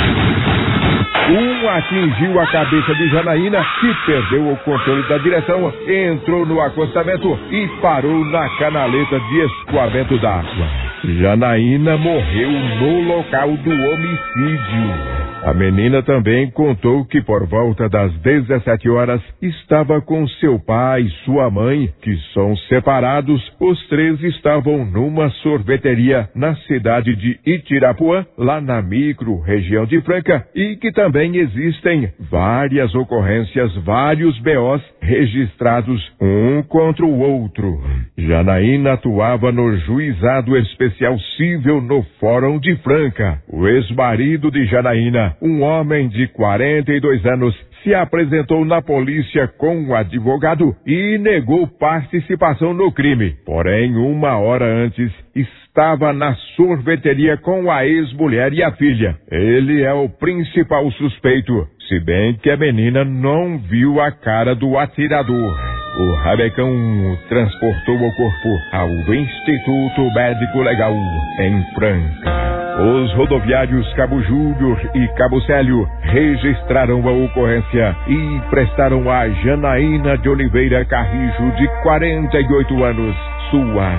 Um atingiu a cabeça de Janaína, que perdeu o controle da direção, entrou no acostamento e parou na canaleta de escoamento d'água. Janaína morreu no local do homicídio. A menina também contou que por volta das dezessete horas estava com seu pai e sua mãe, que são separados. Os três estavam numa sorveteria na cidade de Itirapuã, lá na micro região de Franca, e que também existem várias ocorrências, vários B Os registrados um contra o outro. Janaína atuava no Juizado Especial Cível no Fórum de Franca. O ex-marido de Janaína, um homem de quarenta e dois anos, se apresentou na polícia com o advogado e negou participação no crime. Porém, uma hora antes, estava na sorveteria com a ex-mulher e a filha. Ele é o principal suspeito, se bem que a menina não viu a cara do atirador. O rabecão transportou o corpo ao Instituto Médico Legal em Franca. Os rodoviários Cabo Júnior e Cabo Célio registraram a ocorrência e prestaram a Janaína de Oliveira Carrijo, de quarenta e oito anos, sua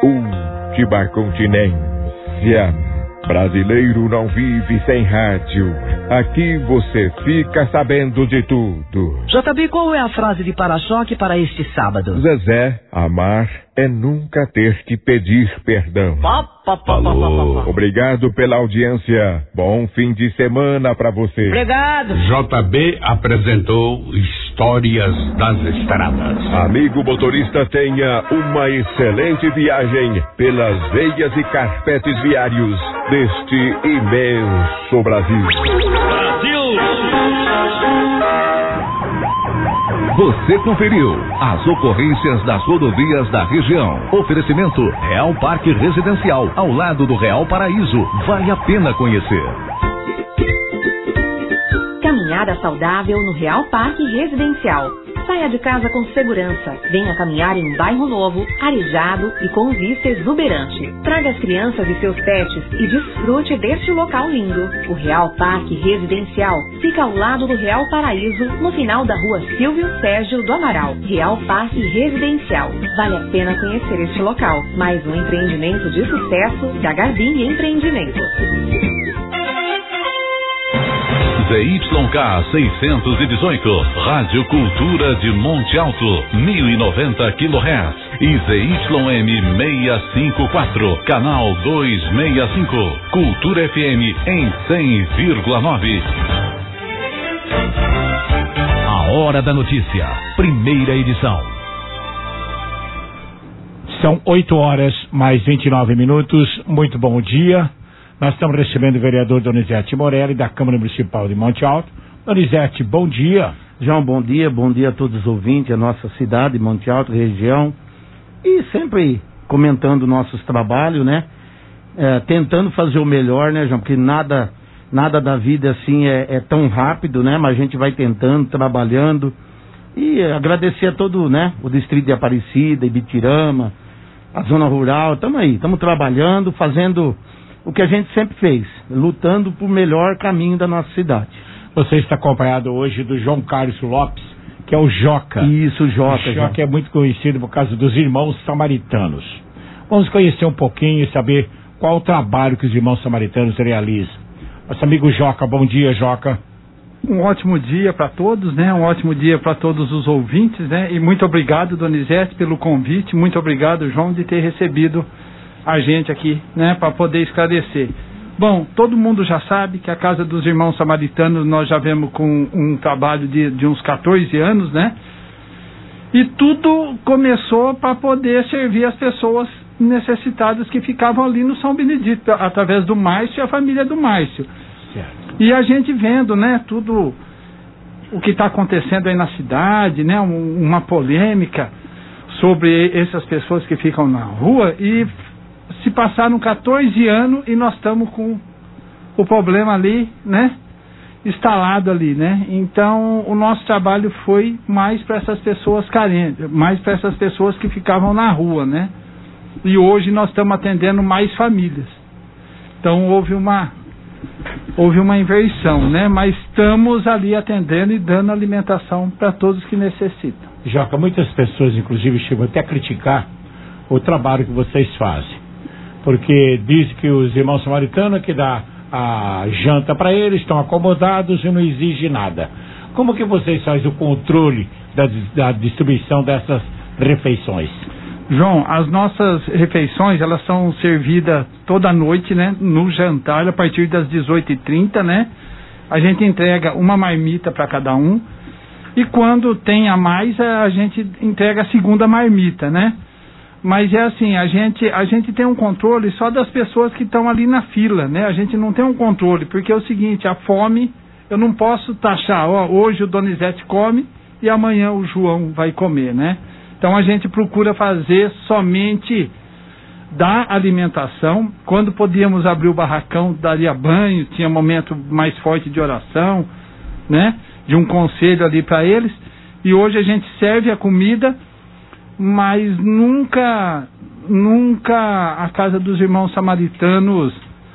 última continência. Brasileiro não vive sem rádio. Aqui você fica sabendo de tudo. J B, qual é a frase de para-choque para este sábado? Zezé, amar é nunca ter que pedir perdão. Pá, pá, pá, pá, pá, pá. Obrigado pela audiência. Bom fim de semana pra você. Obrigado. J B apresentou Histórias das Estradas. Amigo motorista, tenha uma excelente viagem pelas veias e carpetes viários deste imenso Brasil. Brasil! Você conferiu as ocorrências das rodovias da região. Oferecimento Real Parque Residencial, ao lado do Real Paraíso. Vale a pena conhecer. Caminhada saudável no Real Parque Residencial. Saia de casa com segurança. Venha caminhar em um bairro novo, arejado e com vista exuberante. Traga as crianças e seus pets e desfrute deste local lindo. O Real Parque Residencial fica ao lado do Real Paraíso, no final da rua Silvio Sérgio do Amaral. Real Parque Residencial. Vale a pena conhecer este local. Mais um empreendimento de sucesso da Garbim Empreendimento. Z Y K seiscentos e dezoito, Rádio Cultura de Monte Alto, mil e noventa quilohertz, e Z Y M seiscentos e cinquenta e quatro, canal duzentos e sessenta e cinco, Cultura F M em cem vírgula nove. A Hora da Notícia, primeira edição. São oito horas mais vinte e nove minutos. Muito bom dia. Nós estamos recebendo o vereador Donizete Morelli, da Câmara Municipal de Monte Alto. Donizete, bom dia. João, bom dia. Bom dia a todos os ouvintes, a nossa cidade, Monte Alto, região. E sempre comentando nossos trabalhos, né? É, tentando fazer o melhor, né, João? Porque nada, nada da vida, assim, é, é tão rápido, né? Mas a gente vai tentando, trabalhando. E agradecer a todo, né? O distrito de Aparecida, Ibitirama, a zona rural. Estamos aí, estamos trabalhando, fazendo o que a gente sempre fez, lutando por melhor caminho da nossa cidade. Você está acompanhado hoje do João Carlos Lopes, que é o Joca. Isso, Joca. O Joca é muito conhecido por causa dos irmãos samaritanos. Vamos conhecer um pouquinho e saber qual o trabalho que os irmãos samaritanos realizam. Nosso amigo Joca, bom dia, Joca. Um ótimo dia para todos, né? Um ótimo dia para todos os ouvintes, né? E muito obrigado, Donizete, pelo convite. Muito obrigado, João, de ter recebido a gente aqui, né, para poder esclarecer. Bom, todo mundo já sabe que a Casa dos Irmãos Samaritanos nós já vemos com um trabalho de, de uns quatorze anos, né? E tudo começou para poder servir as pessoas necessitadas que ficavam ali no São Benedito, através do Márcio e a família do Márcio. Certo. E a gente vendo, né, tudo o que está acontecendo aí na cidade, né, um, uma polêmica sobre essas pessoas que ficam na rua, e se passaram quatorze anos e nós estamos com o problema ali, né? instalado ali, né? Então, o nosso trabalho foi mais para essas pessoas carentes, mais para essas pessoas que ficavam na rua, né? E hoje nós estamos atendendo mais famílias. Então, houve uma houve uma inversão, né? Mas estamos ali atendendo e dando alimentação para todos que necessitam. Joca, muitas pessoas, inclusive, chegam até a criticar o trabalho que vocês fazem. Porque diz que os irmãos samaritanos que dá a janta para eles, estão acomodados e não exige nada. Como que vocês fazem o controle da, da distribuição dessas refeições? João, as nossas refeições, elas são servidas toda noite, né? No jantar, a partir das dezoito e trinta, né? A gente entrega uma marmita para cada um. E quando tem a mais, a gente entrega a segunda marmita, né? Mas é assim, a gente, a gente tem um controle só das pessoas que estão ali na fila, né? A gente não tem um controle, porque é o seguinte, a fome, eu não posso taxar, ó, hoje o Donizete come e amanhã o João vai comer, né? Então a gente procura fazer somente da alimentação. Quando podíamos abrir o barracão, daria banho, tinha momento mais forte de oração, né? De um conselho ali para eles. E hoje a gente serve a comida, mas nunca, nunca a Casa dos Irmãos Samaritanos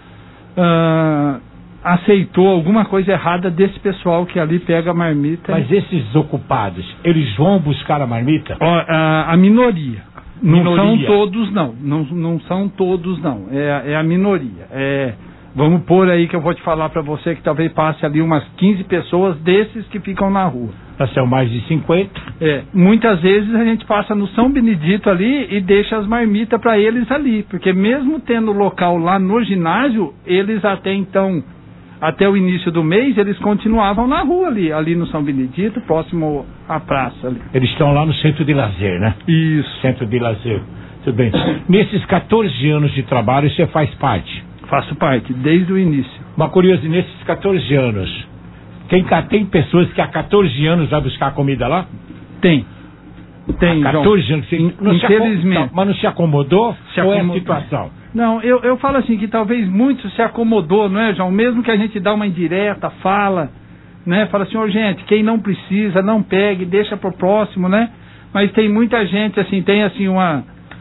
uh, aceitou alguma coisa errada desse pessoal que ali pega a marmita. Mas esses ocupados, eles vão buscar a marmita? Ó, a, a minoria. Não Minoria. são todos, não. Não, não são todos, não. É, é a minoria. É, vamos pôr aí que eu vou te falar para você que talvez passe ali umas quinze pessoas desses que ficam na rua. Já são mais de cinquenta. É, muitas vezes a gente passa no São Benedito ali e deixa as marmitas para eles ali, porque mesmo tendo local lá no ginásio, eles até então, até o início do mês, eles continuavam na rua ali, ali no São Benedito, próximo à praça ali. Eles estão lá no centro de lazer, né? Isso. Centro de lazer. Tudo bem. Nesses quatorze anos de trabalho, você faz parte? Faço parte, desde o início. Uma curiosidade, nesses quatorze anos, Tem, tem pessoas que há quatorze anos vai buscar comida lá? Tem. Tem, há quatorze anos. Você não infelizmente. Se, mas não se acomodou? Se Qual acomodou. é a situação? Não, eu, eu falo assim, que talvez muito se acomodou, não é, João? Mesmo que a gente dá uma indireta, fala, né? Fala assim, ô, gente, quem não precisa, não pegue, deixa pro próximo, né? Mas tem muita gente, assim, tem assim uma...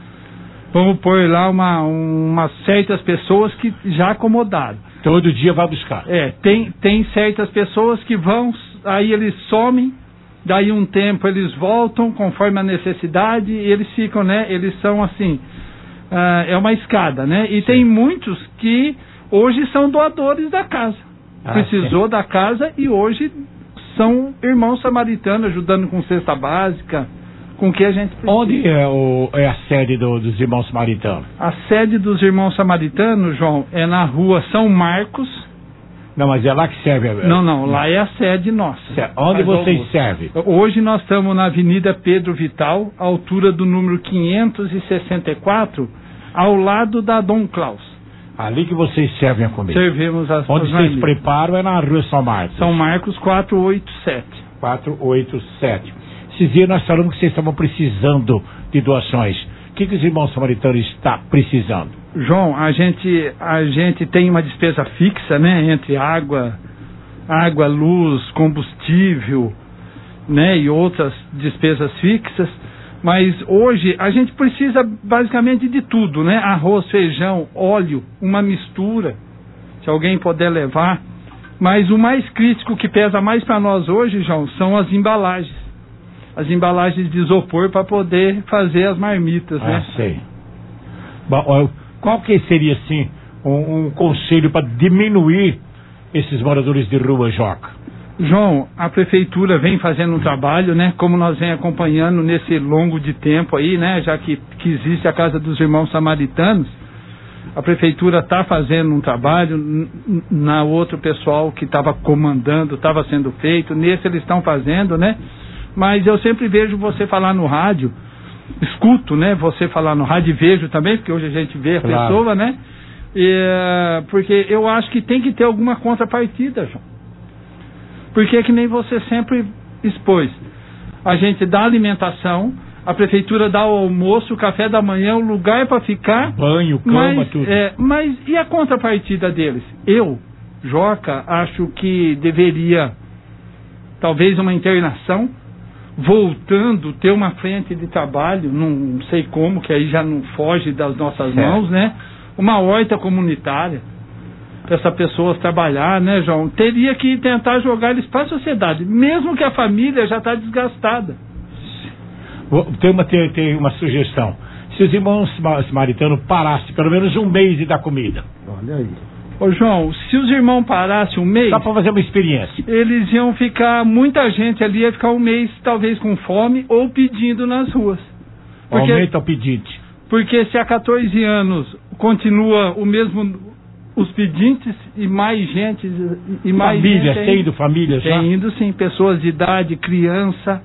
Vamos pôr lá uma, uma certas pessoas que já acomodaram. Todo dia vai buscar. É, tem, tem certas pessoas que vão, aí eles somem, daí um tempo eles voltam conforme a necessidade e eles ficam, né? Eles são assim, uh, é uma escada, né? E sim, tem muitos que hoje são doadores da casa. Ah, Precisou sim. da casa e hoje são irmãos samaritanos ajudando com cesta básica, com o que a gente precisa. Onde é, o, é a sede do, dos irmãos samaritanos? A sede dos irmãos samaritanos, João, é na rua São Marcos. Não, mas é lá que serve? A... Não, não, lá é a sede nossa. Onde vocês servem? Hoje nós estamos na Avenida Pedro Vital, altura do número quinhentos e sessenta e quatro, ao lado da Dom Klaus. Ali que vocês servem a comida? Servimos as Onde as vocês marmitas. preparam é na rua São Marcos? São Marcos quatrocentos e oitenta e sete. quatrocentos e oitenta e sete. Esses dias nós falamos que vocês estavam precisando de doações. O que, que os irmãos samaritanos estão precisando? João, a gente, a gente tem uma despesa fixa, né? Entre água, água, luz, combustível, né? E outras despesas fixas. Mas hoje a gente precisa basicamente de tudo, né? Arroz, feijão, óleo, uma mistura. Se alguém puder levar. Mas o mais crítico que pesa mais para nós hoje, João, são as embalagens. As embalagens de isopor para poder fazer as marmitas, ah, né? Sei. Bom, qual que seria, assim, um, um conselho para diminuir esses moradores de rua, Joca? João, a prefeitura vem fazendo um trabalho, né? Como nós vem acompanhando nesse longo de tempo aí, né? Já que, que existe a Casa dos Irmãos Samaritanos, a prefeitura está fazendo um trabalho, na outro pessoal que estava comandando, estava sendo feito, nesse eles estão fazendo, né? Mas eu sempre vejo você falar no rádio, escuto, né? Você falar no rádio e vejo também, porque hoje a gente vê a claro. pessoa, né? E, porque eu acho que tem que ter alguma contrapartida, João. Porque é que nem você sempre expôs. A gente dá alimentação, a prefeitura dá o almoço, o café da manhã, o lugar para ficar. Banho, cama, mas, tudo. É, mas e a contrapartida deles? Eu Joca, acho que deveria, talvez uma internação, voltando, ter uma frente de trabalho, não sei como, que aí já não foge das nossas é. mãos, né? Uma horta comunitária, para essas pessoas trabalhar, né, João? Teria que tentar jogar eles para a sociedade, mesmo que a família já está desgastada. Tem uma, tem, tem uma sugestão. Se os irmãos samaritanos parassem pelo menos um mês de dar comida. Olha aí. Ô João, se os irmãos parassem um mês... Só para fazer uma experiência. Eles iam ficar, muita gente ali ia ficar um mês talvez com fome ou pedindo nas ruas. Porque, aumenta o pedinte. Porque se há quatorze anos continua o mesmo, os pedintes e mais gente... E mais família, gente tem indo família já? Tem indo sim, pessoas de idade, criança...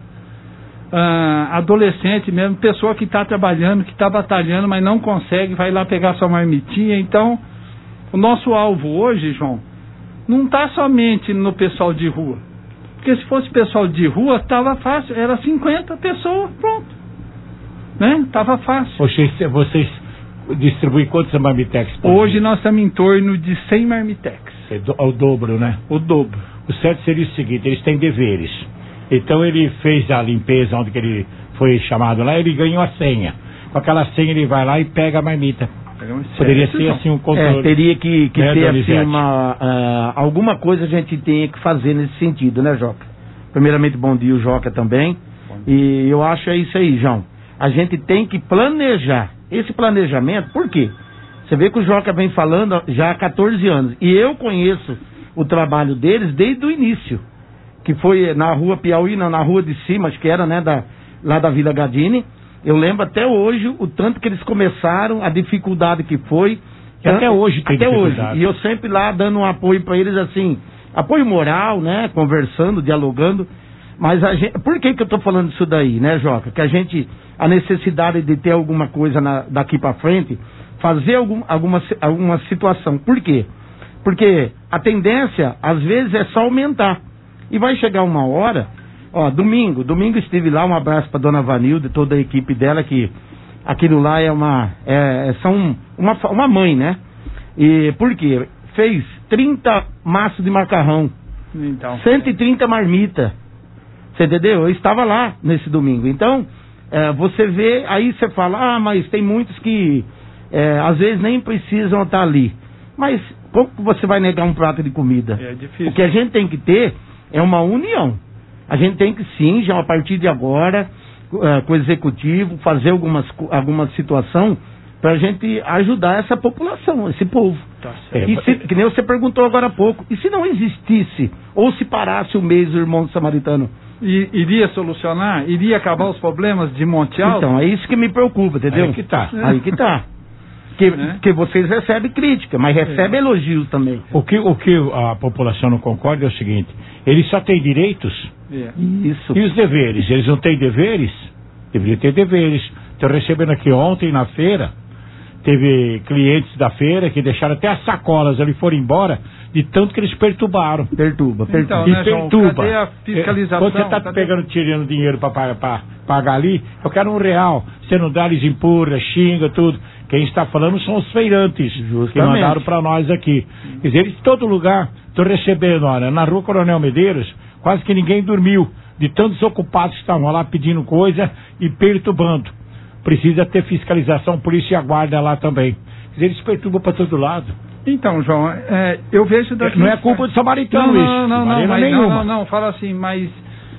Uh, adolescente mesmo, pessoa que está trabalhando, que está batalhando, mas não consegue, vai lá pegar sua marmitinha. Então, o nosso alvo hoje, João, não está somente no pessoal de rua. Porque se fosse pessoal de rua, estava fácil, era cinquenta pessoas, pronto. Né? Estava fácil. Vocês, vocês distribuem quantos marmitex? Hoje nós estamos em torno de cem marmitex. É do, o dobro, né? O dobro. O certo seria o seguinte, eles têm deveres. Então ele fez a limpeza onde que ele foi chamado lá, ele ganhou a senha. Com aquela senha ele vai lá e pega a marmita. Poderia ser assim um controle. É, teria que, que né, ter assim uma, uh, alguma coisa a gente tem que fazer nesse sentido, né, Joca? Primeiramente, bom dia o Joca também. E eu acho é isso aí, João. A gente tem que planejar. Esse planejamento, por quê? Você vê que o Joca vem falando já há quatorze anos. E eu conheço o trabalho deles desde o início. Que foi na rua Piauí, não, na rua de cima, acho que era, né, da, lá da Vila Gadini. Eu lembro até hoje o tanto que eles começaram, a dificuldade que foi. Tanto, até hoje tem Até hoje. E eu sempre lá dando um apoio para eles, assim, apoio moral, né, conversando, dialogando. Mas a gente, por que que eu tô falando isso daí, né, Joca? Que a gente, a necessidade de ter alguma coisa na, daqui para frente, fazer algum, alguma, alguma situação. Por quê? Porque a tendência, às vezes, é só aumentar. E vai chegar uma hora, ó, domingo, domingo estive lá, um abraço para dona Vanilda e toda a equipe dela, que aquilo lá é uma, é, são uma, uma mãe, né? E por quê? Fez trinta maços de macarrão, então, cento e trinta marmita, você entendeu? Eu estava lá nesse domingo, então, é, você vê, aí você fala, ah, mas tem muitos que, é, às vezes nem precisam estar ali, mas como que você vai negar um prato de comida? É difícil. O que a gente tem que ter é uma união. A gente tem que sim, já a partir de agora, uh, com o executivo, fazer algumas, alguma situação para a gente ajudar essa população, esse povo. Tá e se, que nem você perguntou agora há pouco, e se não existisse, ou se parasse o mês do irmão samaritano? I, iria solucionar? Iria acabar os problemas de Monte Alto? Então, é isso que me preocupa, entendeu? Aí que tá. É. Aí que tá. Que, é. que vocês recebem crítica, mas recebem é. elogios também. O que, o que a população não concorda é o seguinte, eles só têm direitos é. Isso. E os deveres. Eles não têm deveres? Deveriam ter deveres. Estou recebendo aqui ontem na feira, teve clientes da feira que deixaram até as sacolas ali, foram embora, de tanto que eles perturbaram. Perturba, perturba. Então, e né, perturba. João, cadê a fiscalização? Quando você está cadê... pegando, tirando dinheiro para pagar ali, eu quero um real. Você não dá, eles empurra, xinga, tudo. Quem está falando são os feirantes, justamente, que mandaram para nós aqui. Quer dizer, eles de todo lugar, estou recebendo, olha, na rua Coronel Medeiros, quase que ninguém dormiu, de tantos ocupados que estavam lá pedindo coisa e perturbando. Precisa ter fiscalização, polícia e a guarda lá também. Quer dizer, eles perturbam para todo lado. Então, João, é, eu vejo daqui... Não é culpa do samaritano não, isso. Não, não, não, mas, não, não, não, fala assim, mas...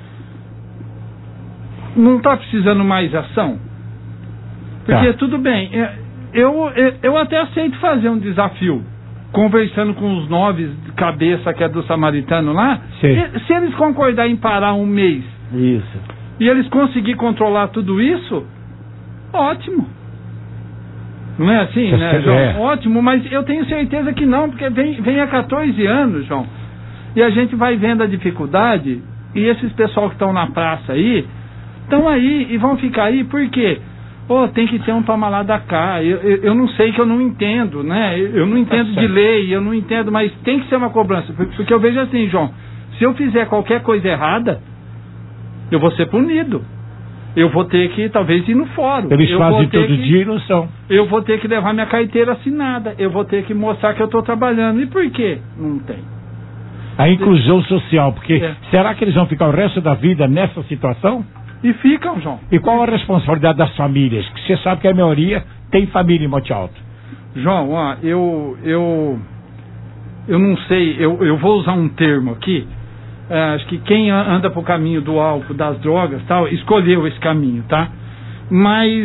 Não está precisando mais ação? Porque tá. Tudo bem, eu, eu, eu até aceito fazer um desafio, conversando com os nove de cabeça que é do samaritano lá, e, se eles concordarem em parar um mês, isso, e eles conseguirem controlar tudo isso, ótimo. Não é assim, né, João? É. Ótimo, mas eu tenho certeza que não, porque vem, vem há quatorze anos, João, e a gente vai vendo a dificuldade, e esses pessoal que estão na praça aí, estão aí e vão ficar aí, por quê? Pô, tem que ter um toma lá da cá, eu, eu, eu não sei que eu não entendo, né, eu não entendo de lei, eu não entendo, mas tem que ser uma cobrança, porque eu vejo assim, João, se eu fizer qualquer coisa errada, eu vou ser punido. eu vou ter que, talvez, ir no fórum. Eles eu fazem todo que, dia e não são. Eu vou ter que levar minha carteira assinada. Eu vou ter que mostrar que eu estou trabalhando. E por quê? Não tem. A inclusão social, porque é. será que eles vão ficar o resto da vida nessa situação? E ficam, João. E qual a responsabilidade das famílias? Que você sabe que a maioria tem família em Monte Alto. João, ó, eu, eu, eu não sei, eu, eu vou usar um termo aqui. É, acho que quem anda pro caminho do álcool, das drogas, tal, escolheu esse caminho, tá? Mas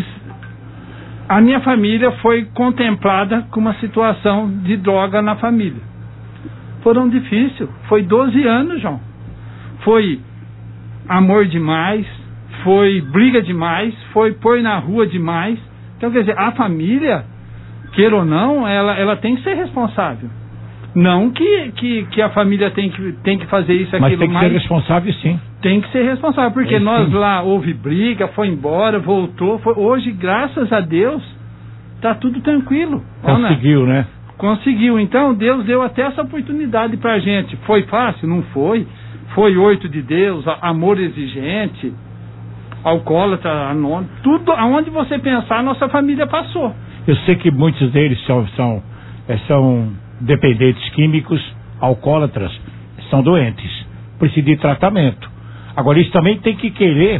a minha família foi contemplada com uma situação de droga na família. Foram difíceis, foi doze anos, João. Foi amor demais, foi briga demais, foi pôr na rua demais. Então, quer dizer, a família, queira ou não, ela, ela tem que ser responsável. Não que, que, que a família tem que, tem que fazer isso, mas aquilo, tem que mas ser responsável, sim. Tem que ser responsável, porque é, nós sim. lá houve briga, foi embora, voltou. Foi, hoje, graças a Deus, está tudo tranquilo. Conseguiu, né? Conseguiu. Então, Deus deu até essa oportunidade pra gente. Foi fácil? Não foi. Foi oito de Deus, amor exigente, alcoólatra, anônimo. Tudo, aonde você pensar, nossa família passou. Eu sei que muitos deles são, são, são dependentes químicos, alcoólatras, são doentes, precisam de tratamento. Agora, eles também têm que querer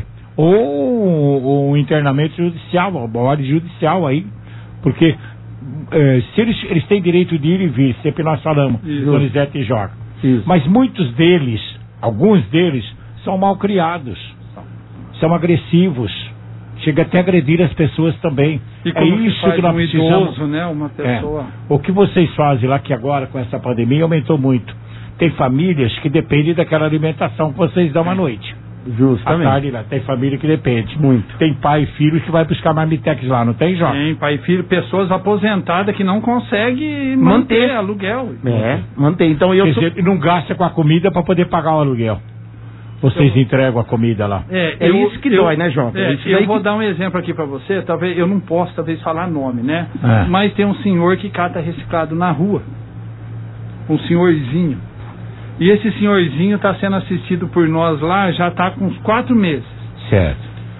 ou um internamento judicial, uma ordem judicial aí, porque eh, se eles, eles têm direito de ir e vir, sempre nós falamos, Donizete e Joca, mas muitos deles, alguns deles, são mal criados, são agressivos, chega até a agredir as pessoas também. E é isso que, que nós um precisamos. Idoso, né? Uma pessoa... É. O que vocês fazem lá, que agora com essa pandemia aumentou muito. Tem famílias que dependem daquela alimentação que vocês dão à noite. Justamente. À tarde lá, tem família que depende. Muito. Tem pai e filho que vai buscar marmitex lá, não tem, João? Tem pai e filho, pessoas aposentadas que não conseguem manter, manter aluguel. É, manter. Então eu Quer sou... dizer, não gasta com a comida para poder pagar o aluguel. Vocês eu... entregam a comida lá. É, é eu, isso que eu, dói, né, João? É, é eu vou que... dar um exemplo aqui para você, talvez eu não posso talvez falar nome, né? É. Mas tem um senhor que cata reciclado na rua. Um senhorzinho. E esse senhorzinho está sendo assistido por nós lá, já está com uns quatro meses. Certo.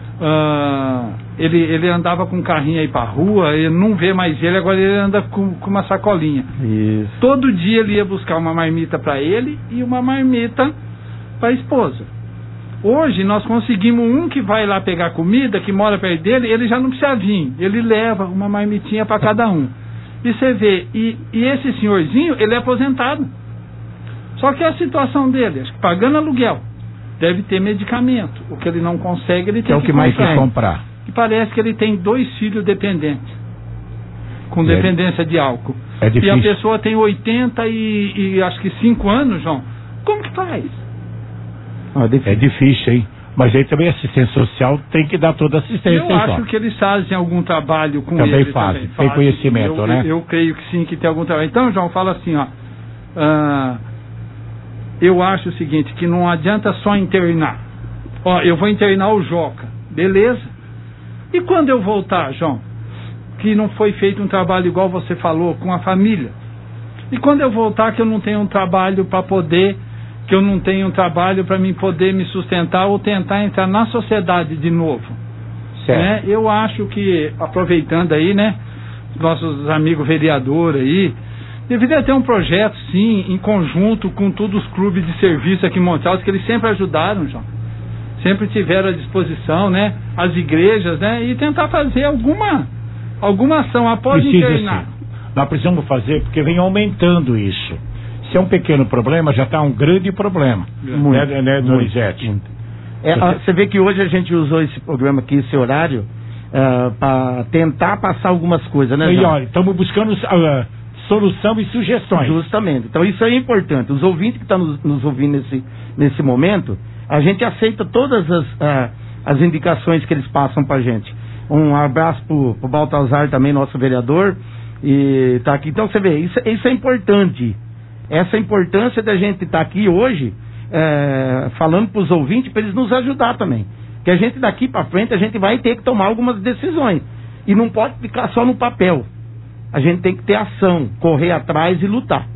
Uh, ele, ele andava com um carrinho aí pra rua, ele não vê mais ele, agora ele anda com, com uma sacolinha. Isso. Todo dia ele ia buscar uma marmita para ele e uma marmita para a esposa. Hoje nós conseguimos um que vai lá pegar comida, que mora perto dele, ele já não precisa vir, ele leva uma marmitinha para cada um. E você vê, e, e esse senhorzinho, ele é aposentado. Só que a situação dele, acho que pagando aluguel, deve ter medicamento. O que ele não consegue, ele tem que é o que, que mais quer comprar. E parece que ele tem dois filhos dependentes, com é, dependência de álcool. É difícil. E a pessoa tem oitenta e, e acho que cinco anos, João. Como que faz? Ah, é, difícil. é difícil, hein? Mas aí também a assistência social tem que dar toda a assistência. Eu acho que eles fazem algum trabalho com também ele. Fazem, também fazem. Tem conhecimento, eu, né? Eu, eu creio que sim, que tem algum trabalho. Então, João, fala assim, ó. Ah, eu acho o seguinte, que não adianta só internar. Ó, eu vou internar o Joca. Beleza. E quando eu voltar, João? Que não foi feito um trabalho igual você falou, com a família. E quando eu voltar que eu não tenho um trabalho para poder... que eu não tenho um trabalho para mim poder me sustentar ou tentar entrar na sociedade de novo. Certo. Né? Eu acho que, aproveitando aí, né, nossos amigos vereadores aí, deveria ter um projeto, sim, em conjunto com todos os clubes de serviço aqui em Monte Alto, que eles sempre ajudaram, João. Sempre tiveram à disposição, né, as igrejas, né, e tentar fazer alguma, alguma ação após Precisa internar. Sim. Nós precisamos fazer, porque vem aumentando isso. Se é um pequeno problema, já está um grande problema. Muito, né, né Donizete? É, você vê que hoje a gente usou esse programa aqui, esse horário, uh, para tentar passar algumas coisas, né, E João? olha, estamos buscando uh, solução e sugestões. Justamente. Então isso é importante. Os ouvintes que estão nos, nos ouvindo nesse, nesse momento, a gente aceita todas as, uh, as indicações que eles passam para a gente. Um abraço para o Baltazar também, nosso vereador, e tá aqui. Então você vê, isso, isso é importante. Essa importância da gente estar tá aqui hoje, é, falando para os ouvintes, para eles nos ajudar também. Que a gente daqui para frente, a gente vai ter que tomar algumas decisões. E não pode ficar só no papel. A gente tem que ter ação, correr atrás e lutar.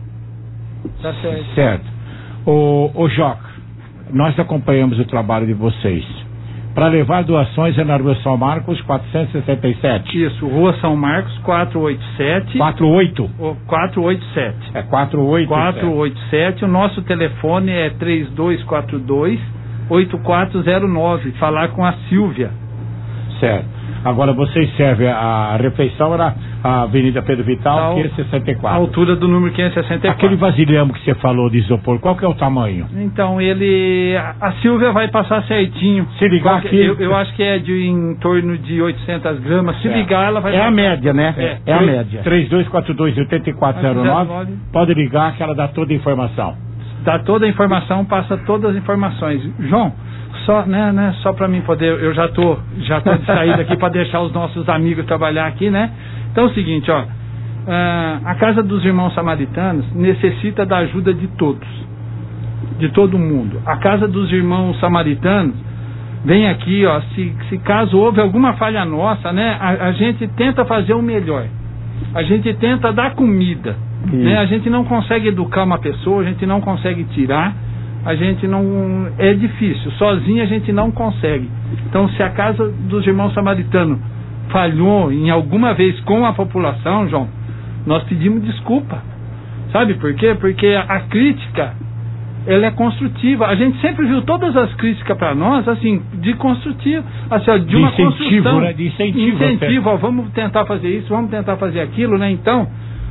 Tá certo. Certo. Ô, ô Joca, nós acompanhamos o trabalho de vocês. Para levar doações é na Rua São Marcos, quatrocentos e sessenta e sete. Isso, Rua São Marcos, quatrocentos e oitenta e sete. quarenta e oito? quatrocentos e oitenta e sete. É quatrocentos e oitenta e sete. quatrocentos e oitenta e sete. O nosso telefone é três dois quatro dois, oito quatro zero nove. Falar com a Silvia. Certo. Agora vocês servem a refeição na Avenida Pedro Vital, quinhentos e sessenta e quatro. A altura do número quinhentos e sessenta e quatro. Aquele vasilhame que você falou de isopor, qual que é o tamanho? Então, ele... A Silvia vai passar certinho. Se ligar aqui... Eu, eu acho que é de em torno de oitocentas gramas. Se certo. ligar, ela vai... É a média, né? É, é a média. três dois quatro dois, oito quatro zero nove. Pode ligar que ela dá toda a informação. Dá toda a informação, passa todas as informações. João... Só, né, né, só para mim poder, eu já tô, já tô de saída aqui para deixar os nossos amigos trabalhar aqui, né? Então é o seguinte, ó, uh, a Casa dos Irmãos Samaritanos necessita da ajuda de todos, de todo mundo. A Casa dos Irmãos Samaritanos vem aqui, ó, se, se caso houve alguma falha nossa, né, a, a gente tenta fazer o melhor, a gente tenta dar comida, né? A gente não consegue educar uma pessoa, a gente não consegue tirar. A gente não... É difícil, sozinho a gente não consegue. Então, se a Casa dos Irmãos Samaritanos falhou em alguma vez com a população, João, nós pedimos desculpa. Sabe por quê? Porque a crítica, ela é construtiva. A gente sempre viu todas as críticas para nós, assim, de construtivo, assim, ó, de, de uma incentivo, construção. Né? De incentivo. Incentivo, ó, vamos tentar fazer isso, vamos tentar fazer aquilo, né? Então...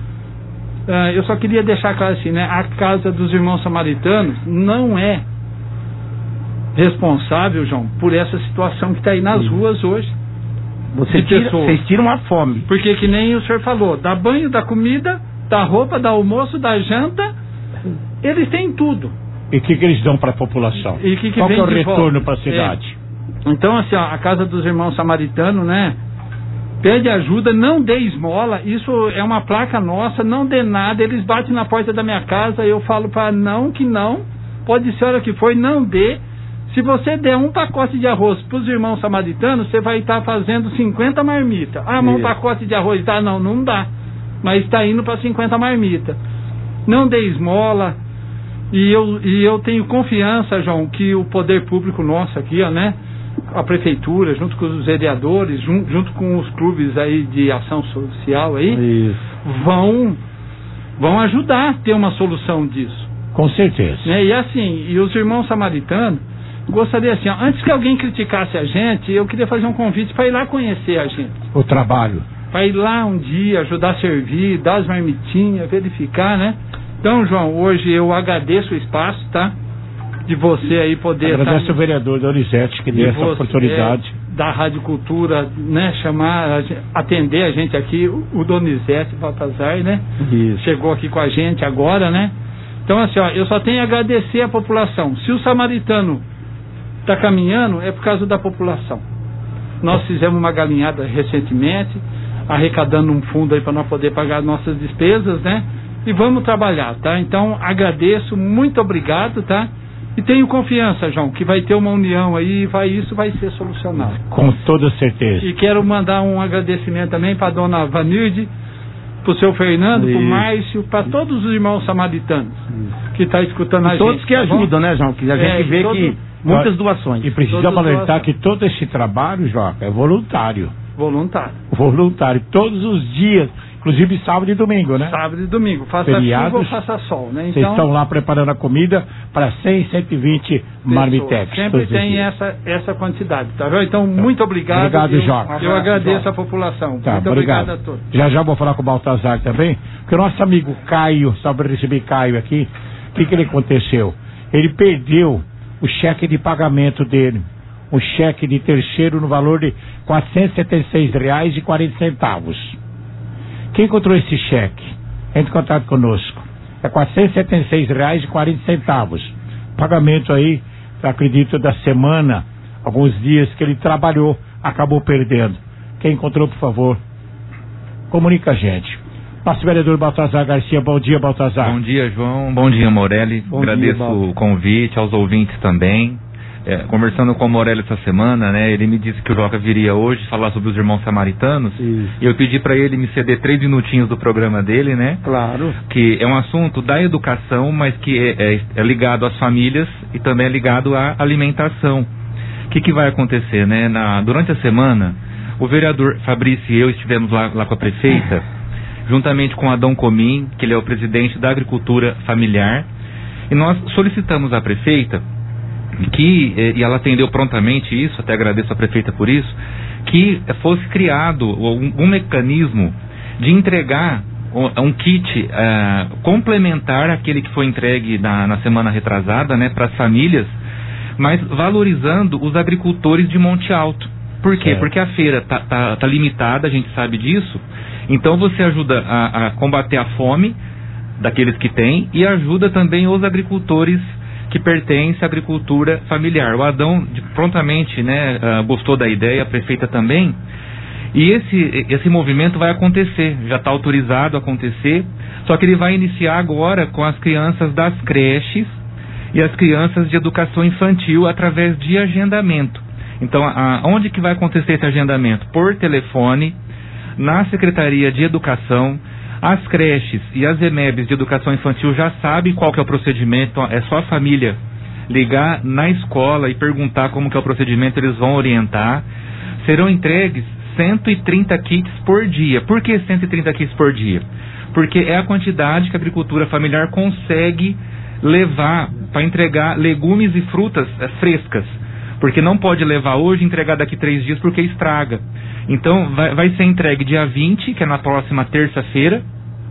Uh, eu só queria deixar claro assim, né? A Casa dos Irmãos Samaritanos não é responsável, João, por essa situação que está aí nas Sim. ruas hoje. Você tira, vocês tiram a fome. Porque que nem o senhor falou, dá banho, dá comida, dá roupa, dá almoço, dá janta, eles têm tudo. E o que, que eles dão para a população? E que que Qual vem que é o de retorno para a cidade? É. Então, assim, ó, a Casa dos Irmãos Samaritanos, né? Pede ajuda, não dê esmola, isso é uma placa nossa, não dê nada, eles batem na porta da minha casa, eu falo para não, que não, pode ser a hora que for, não dê. Se você der um pacote de arroz para os irmãos samaritanos, você vai estar fazendo cinquenta marmitas. Ah, mas um pacote de arroz dá? Não, não dá, mas está indo para cinquenta marmitas. Não dê esmola, e eu, e eu tenho confiança, João, que o poder público nosso aqui, ó, né? A prefeitura, junto com os vereadores, jun, junto com os clubes aí de ação social aí, Isso. vão vão ajudar a ter uma solução disso. Com certeza. Né? E assim, e os irmãos samaritanos, gostaria assim, ó, antes que alguém criticasse a gente, eu queria fazer um convite para ir lá conhecer a gente. O trabalho. Para ir lá um dia, ajudar a servir, dar as marmitinhas, verificar, né? Então, João, hoje eu agradeço o espaço, tá? De você aí poder... Agradeço tá, ao vereador Donizete que deu essa você, oportunidade. É, da Rádio Cultura, né, chamar, atender a gente aqui, o Donizete Baltazar, né? Isso. Chegou aqui com a gente agora, né? Então, assim, ó, eu só tenho a agradecer a população. Se o samaritano está caminhando, é por causa da população. Nós fizemos uma galinhada recentemente, arrecadando um fundo aí para nós poder pagar as nossas despesas, né? E vamos trabalhar, tá? Então, agradeço, muito obrigado, tá? E tenho confiança, João, que vai ter uma união aí e vai, isso vai ser solucionado. Com toda certeza. E quero mandar um agradecimento também para a dona Vanilde, para o seu Fernando, para o Márcio, para todos os irmãos samaritanos isso. que estão tá escutando a e gente. Todos que tá ajudam, né, João? Que a gente é, vê todo, que muitas doações. E precisamos alertar que todo esse trabalho, João, é voluntário. Voluntário. Voluntário. Todos os dias. Inclusive sábado e domingo, né? Sábado e domingo, faça Feriados, chuva ou faça sol, né? Vocês então, estão lá preparando a comida para cem, cento e vinte marmitex. Sempre tem essa, essa quantidade, tá bom? Então, muito obrigado. Obrigado, eu, Joca. Eu agradeço Joca. a população. Tá, muito obrigado. obrigado a todos. Já já vou falar com o Baltazar também, porque o nosso amigo Caio, só para receber Caio aqui, o que, que ele aconteceu? Ele perdeu o cheque de pagamento dele, um cheque de terceiro no valor de quatrocentos e setenta e seis reais e quarenta centavos. Quem encontrou esse cheque? Entre em contato conosco. É quatrocentos e setenta e seis reais e quarenta centavos. Pagamento aí, acredito, da semana, alguns dias que ele trabalhou, acabou perdendo. Quem encontrou, por favor, comunica a gente. Nosso vereador Baltazar Garcia, bom dia, Baltazar. Bom dia, João. Bom dia, Morelli. Bom Agradeço dia, o convite, aos ouvintes também. É, conversando com o Morelli essa semana, né, ele me disse que o Joca viria hoje falar sobre os irmãos samaritanos. Isso. E eu pedi para ele me ceder três minutinhos do programa dele, né? Claro. Que é um assunto da educação, mas que é, é, é ligado às famílias e também é ligado à alimentação. O que, que vai acontecer, né? Na, durante a semana, o vereador Fabrício e eu estivemos lá, lá com a prefeita, juntamente com Adão Comim, que ele é o presidente da Agricultura Familiar, e nós solicitamos à prefeita que, e ela atendeu prontamente isso, até agradeço a prefeita por isso, que fosse criado um, um mecanismo de entregar um, um kit uh, complementar àquele que foi entregue na, na semana retrasada, né, para as famílias, mas valorizando os agricultores de Monte Alto. Por quê? Certo. Porque a feira tá, tá, tá limitada, a gente sabe disso, então você ajuda a, a combater a fome daqueles que têm e ajuda também os agricultores que pertence à agricultura familiar. O Adão de, prontamente, né, uh, gostou da ideia, a prefeita também, e esse, esse movimento vai acontecer, já está autorizado a acontecer, só que ele vai iniciar agora com as crianças das creches e as crianças de educação infantil através de agendamento. Então, a, onde que vai acontecer esse agendamento? Por telefone, na Secretaria de Educação. As creches e as E M E Bs de educação infantil já sabem qual que é o procedimento, então é só a família ligar na escola e perguntar como que é o procedimento, eles vão orientar. Serão entregues cento e trinta kits por dia. Por que cento e trinta kits por dia? Porque é a quantidade que a agricultura familiar consegue levar para entregar legumes e frutas é, frescas. Porque não pode levar hoje e entregar daqui três dias porque estraga. Então vai, vai ser entregue dia vinte, que é na próxima terça-feira,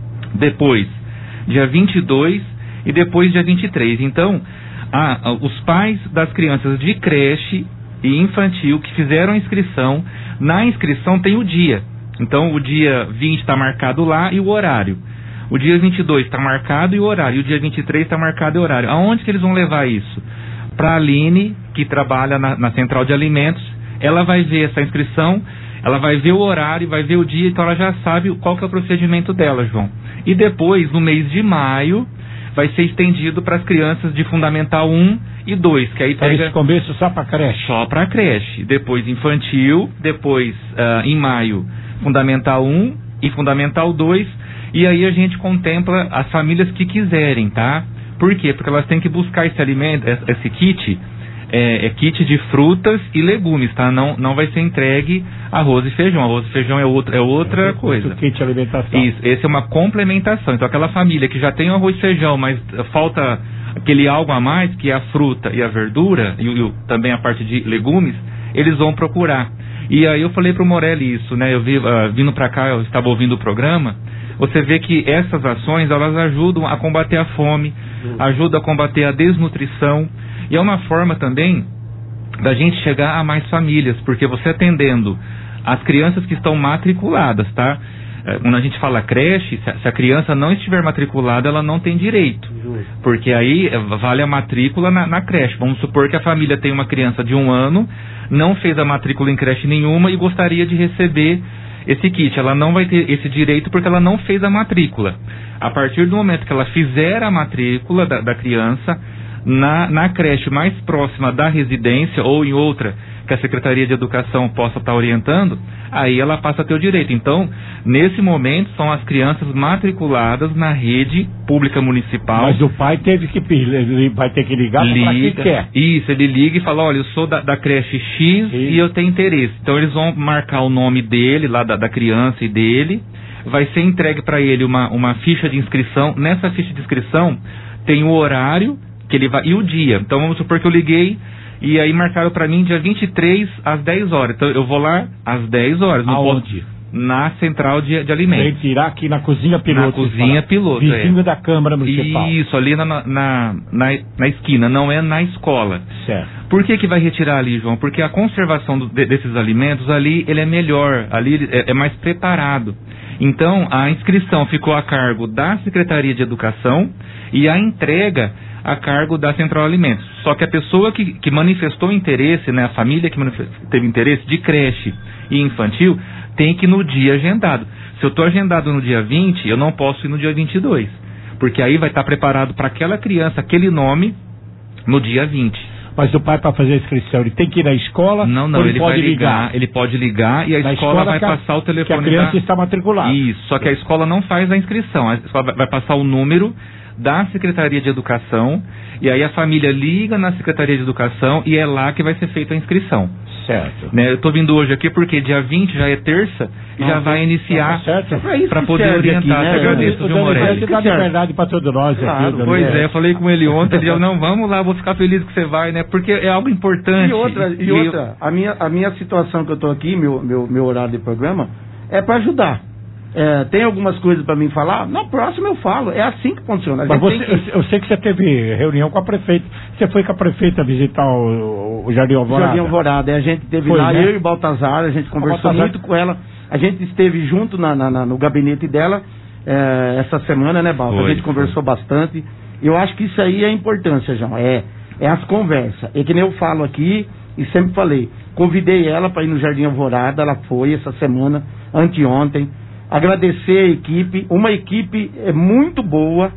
depois dia vinte e dois e depois dia vinte e três. Então, ah, os pais das crianças de creche e infantil que fizeram a inscrição, na inscrição tem o dia. Então o dia vinte está marcado lá e o horário. O dia vinte e dois está marcado e o horário. E o dia vinte e três está marcado e o horário. Aonde que eles vão levar isso? Para a Aline, que trabalha na, na Central de Alimentos, ela vai ver essa inscrição, ela vai ver o horário, vai ver o dia, então ela já sabe qual que é o procedimento dela, João. E depois, no mês de maio, vai ser estendido para as crianças de Fundamental um e dois, que aí pega... Esse começo só para creche? Só para creche. Depois infantil, depois uh, em maio, Fundamental um e Fundamental dois, e aí a gente contempla as famílias que quiserem, tá? Por quê? Porque elas têm que buscar esse alimento, esse kit, é, é kit de frutas e legumes, tá? Não, não vai ser entregue arroz e feijão. Arroz e feijão é, outro, é outra é coisa. Kit de alimentação. Isso, esse é uma complementação. Então aquela família que já tem o arroz e feijão, mas falta aquele algo a mais, que é a fruta e a verdura, e, e também a parte de legumes, eles vão procurar. E aí eu falei pro Morelli isso, né? Eu vi, uh, vindo pra cá, eu estava ouvindo o programa. Você vê que essas ações, elas ajudam a combater a fome, ajudam a combater a desnutrição, e é uma forma também da gente chegar a mais famílias, porque você atendendo as crianças que estão matriculadas, tá? Quando a gente fala creche, se a criança não estiver matriculada, ela não tem direito, porque aí vale a matrícula na, na creche. Vamos supor que a família tem uma criança de um ano, não fez a matrícula em creche nenhuma e gostaria de receber esse kit. Ela não vai ter esse direito porque ela não fez a matrícula. A partir do momento que ela fizer a matrícula da, da criança na, na creche mais próxima da residência ou em outra que a Secretaria de Educação possa estar orientando, aí ela passa a ter o direito. Então, nesse momento, são as crianças matriculadas na rede pública municipal. Mas o pai teve que ele vai ter que ligar para quem quer. Isso, ele liga e fala, olha, eu sou da, da creche X Isso. e eu tenho interesse. Então, eles vão marcar o nome dele, lá da, da criança e dele, vai ser entregue para ele uma, uma ficha de inscrição. Nessa ficha de inscrição tem o horário que ele vai e o dia. Então, vamos supor que eu liguei e aí marcaram para mim dia vinte e três às dez horas. Então eu vou lá às dez horas. Aonde? Na central de, de alimentos. Tem que ir aqui na cozinha piloto. Na cozinha piloto, vizinho é. da Câmara Municipal. Isso, ali na, na, na, na esquina, não é na escola. Certo. Por que que vai retirar ali, João? Porque a conservação do, de, desses alimentos ali, ele é melhor, ali é, é mais preparado. Então, a inscrição ficou a cargo da Secretaria de Educação e a entrega a cargo da Central Alimentos. Só que a pessoa que, que manifestou interesse, né, a família que teve interesse de creche e infantil, tem que ir no dia agendado. Se eu estou agendado no dia vinte, eu não posso ir no dia vinte e dois, porque aí vai estar preparado para aquela criança, aquele nome, no dia vinte. Mas o pai, para fazer a inscrição, ele tem que ir na escola? Não, não, ele, ele pode vai ligar, ligar. Ele pode ligar e a na escola vai a, passar o telefone. Que a criança da... está matriculada. Isso, só que a escola não faz a inscrição. A escola vai passar o número da Secretaria de Educação, e aí a família liga na Secretaria de Educação e é lá que vai ser feita a inscrição. Certo. Né, eu estou vindo hoje aqui porque dia vinte já é terça e já vai iniciar para poder orientar. Aqui, né? Eu agradeço, viu, Morelli? Dá liberdade para todos nós. Claro, aqui, pois né? é, eu falei com ele ontem, ele disse, não, vamos lá, vou ficar feliz que você vai, né? Porque é algo importante. E outra, e e outra eu... a, minha, a minha situação que eu estou aqui, meu, meu, meu horário de programa, é para ajudar. É, tem algumas coisas para mim falar, na próxima eu falo, é assim que funciona. A Mas gente você, tem que... Eu sei que você teve reunião com a prefeita, você foi com a prefeita visitar o, o Jardim Alvorada? Jardim Alvorada, a gente teve foi, lá, né? eu e o Baltazar, a gente conversou Baltazar... muito com ela, a gente esteve junto na, na, na, no gabinete dela é, essa semana, né, Balta? A gente conversou bastante, eu acho que isso aí é a importância, João, é, é as conversas, é que nem eu falo aqui e sempre falei, convidei ela para ir no Jardim Alvorada, ela foi essa semana, anteontem. Agradecer a equipe, uma equipe muito boa,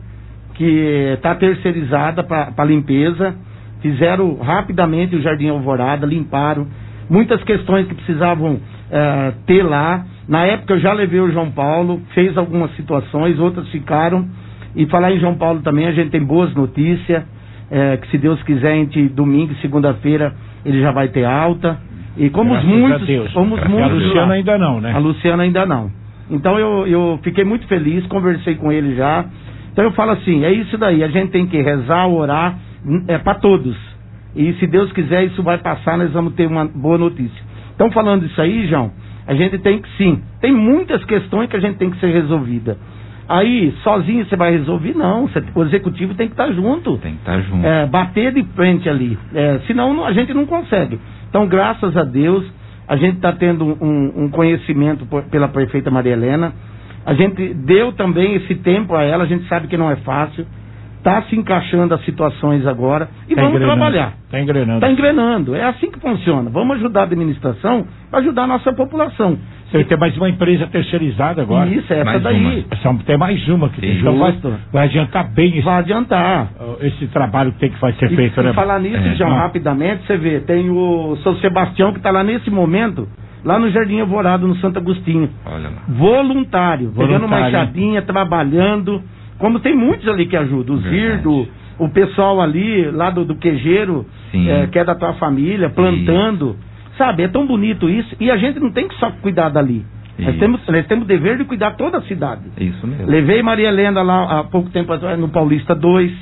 que está terceirizada para limpeza, fizeram rapidamente o Jardim Alvorada, limparam, muitas questões que precisavam uh, ter lá, na época eu já levei o João Paulo, fez algumas situações, outras ficaram, e falar em João Paulo também, a gente tem boas notícias, uh, que se Deus quiser, entre domingo e segunda-feira, ele já vai ter alta, e como os muitos, como os muitos, a Luciana ainda não, né? A Luciana ainda não. Então eu, eu fiquei muito feliz, conversei com ele já. Então eu falo assim, é isso daí, a gente tem que rezar, orar, é para todos. E se Deus quiser, isso vai passar, nós vamos ter uma boa notícia. Então falando isso aí, João, a gente tem que sim, tem muitas questões que a gente tem que ser resolvida. Aí, sozinho você vai resolver? Não, você, o executivo tem que estar junto. Tem que estar junto. É, bater de frente ali, é, senão não, a gente não consegue. Então graças a Deus, a gente está tendo um, um conhecimento por, pela prefeita Maria Helena. A gente deu também esse tempo a ela, a gente sabe que não é fácil. Está se encaixando as situações agora e tá vamos engrenando. trabalhar. Está engrenando. Está engrenando. É assim que funciona. Vamos ajudar a administração para ajudar a nossa população. Você vai ter mais uma empresa terceirizada agora. Isso, essa mais daí. Uma. Tem mais uma que tem. Então vai, vai adiantar bem esse, vai adiantar. esse trabalho que tem que vai ser e, feito. E né? falar nisso, é. já rapidamente, você vê, tem o São Sebastião que está lá nesse momento, lá no Jardim Alvorada, no Santo Agostinho. Olha lá. Voluntário, pegando uma enxadinha, trabalhando. Como tem muitos ali que ajudam, o Zirdo, o pessoal ali, lá do, do quejeiro, é, que é da tua família, plantando. Isso. Sabe, é tão bonito isso. E a gente não tem que só cuidar dali. Nós temos, nós temos o dever de cuidar toda a cidade. Isso mesmo. Levei Maria Helena lá há pouco tempo atrás, no Paulista dois.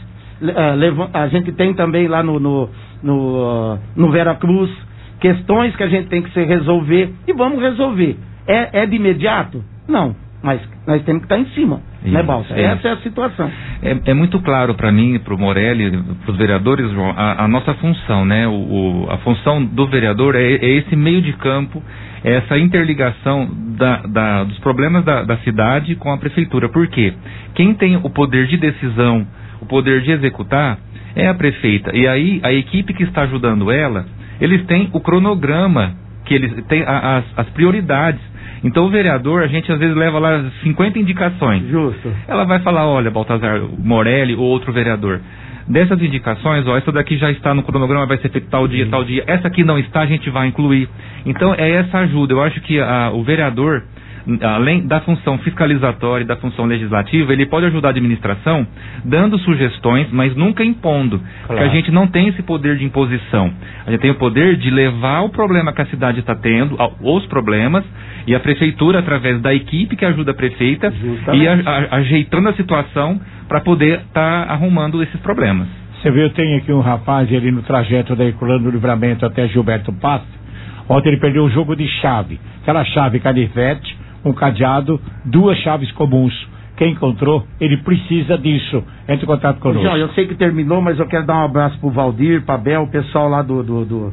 Uh, a gente tem também lá no, no, no, uh, no Vera Cruz questões que a gente tem que se resolver. E vamos resolver. É, é de imediato? Não. Mas nós temos que estar em cima, isso, né, Balsa? É. Essa é a situação. É, é muito claro para mim, para o Morelli, para os vereadores, João, a, a nossa função, né? O, o, a função do vereador é, é esse meio de campo, é essa interligação da, da, dos problemas da, da cidade com a prefeitura. Por quê? Quem tem o poder de decisão, o poder de executar, é a prefeita. E aí, a equipe que está ajudando ela, eles têm o cronograma, que eles têm a, as, as prioridades. Então o vereador, a gente às vezes leva lá cinquenta indicações. Justo. Ela vai falar, olha, Baltazar, Morelli ou outro vereador, dessas indicações, ó, essa daqui já está no cronograma, vai ser feito tal dia, Sim. tal dia. Essa aqui não está, a gente vai incluir. Então é essa ajuda. Eu acho que a, o vereador, além da função fiscalizatória e da função legislativa, ele pode ajudar a administração dando sugestões, mas nunca impondo. Claro. Porque a gente não tem esse poder de imposição. A gente tem o poder de levar o problema que a cidade está tendo, os problemas, e a prefeitura, através da equipe que ajuda a prefeita, e a, a, ajeitando a situação para poder estar tá arrumando esses problemas. Você vê, eu tenho aqui um rapaz ali no trajeto da Herculano do Livramento até Gilberto Pasto. Ontem ele perdeu o jogo de chave. Aquela chave canivete, um cadeado, duas chaves comuns. Quem encontrou, ele precisa disso. Entre em contato conosco. João, eu sei que terminou, mas eu quero dar um abraço pro Valdir, pra Bel, o pessoal lá do, do, do,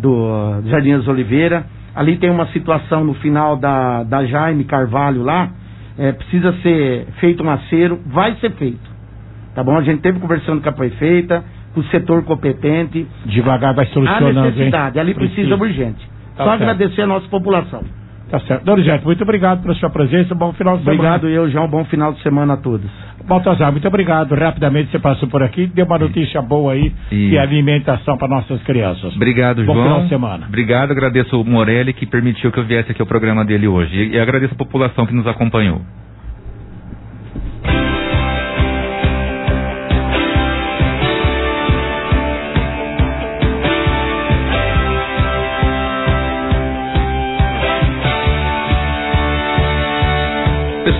do Jardim das Oliveira. Ali tem uma situação no final da, da Jaime Carvalho lá, é, precisa ser feito um acero, vai ser feito, tá bom? A gente teve conversando com a prefeita, com o setor competente. Devagar vai solucionando, a necessidade, hein? ali precisa, precisa urgente. Tá Só certo. Agradecer a nossa população. Tá certo. Donizete, muito obrigado pela sua presença, bom final de semana. Obrigado eu, João, bom final de semana a todos. Baltazar, muito obrigado. Rapidamente você passou por aqui, deu uma notícia boa aí, e... que é alimentação para nossas crianças. Obrigado, bom João. Bom final de semana. Obrigado, agradeço o Morelli que permitiu que eu viesse aqui ao programa dele hoje. E, e agradeço a população que nos acompanhou.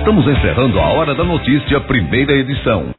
Estamos encerrando a Hora da Notícia, primeira edição.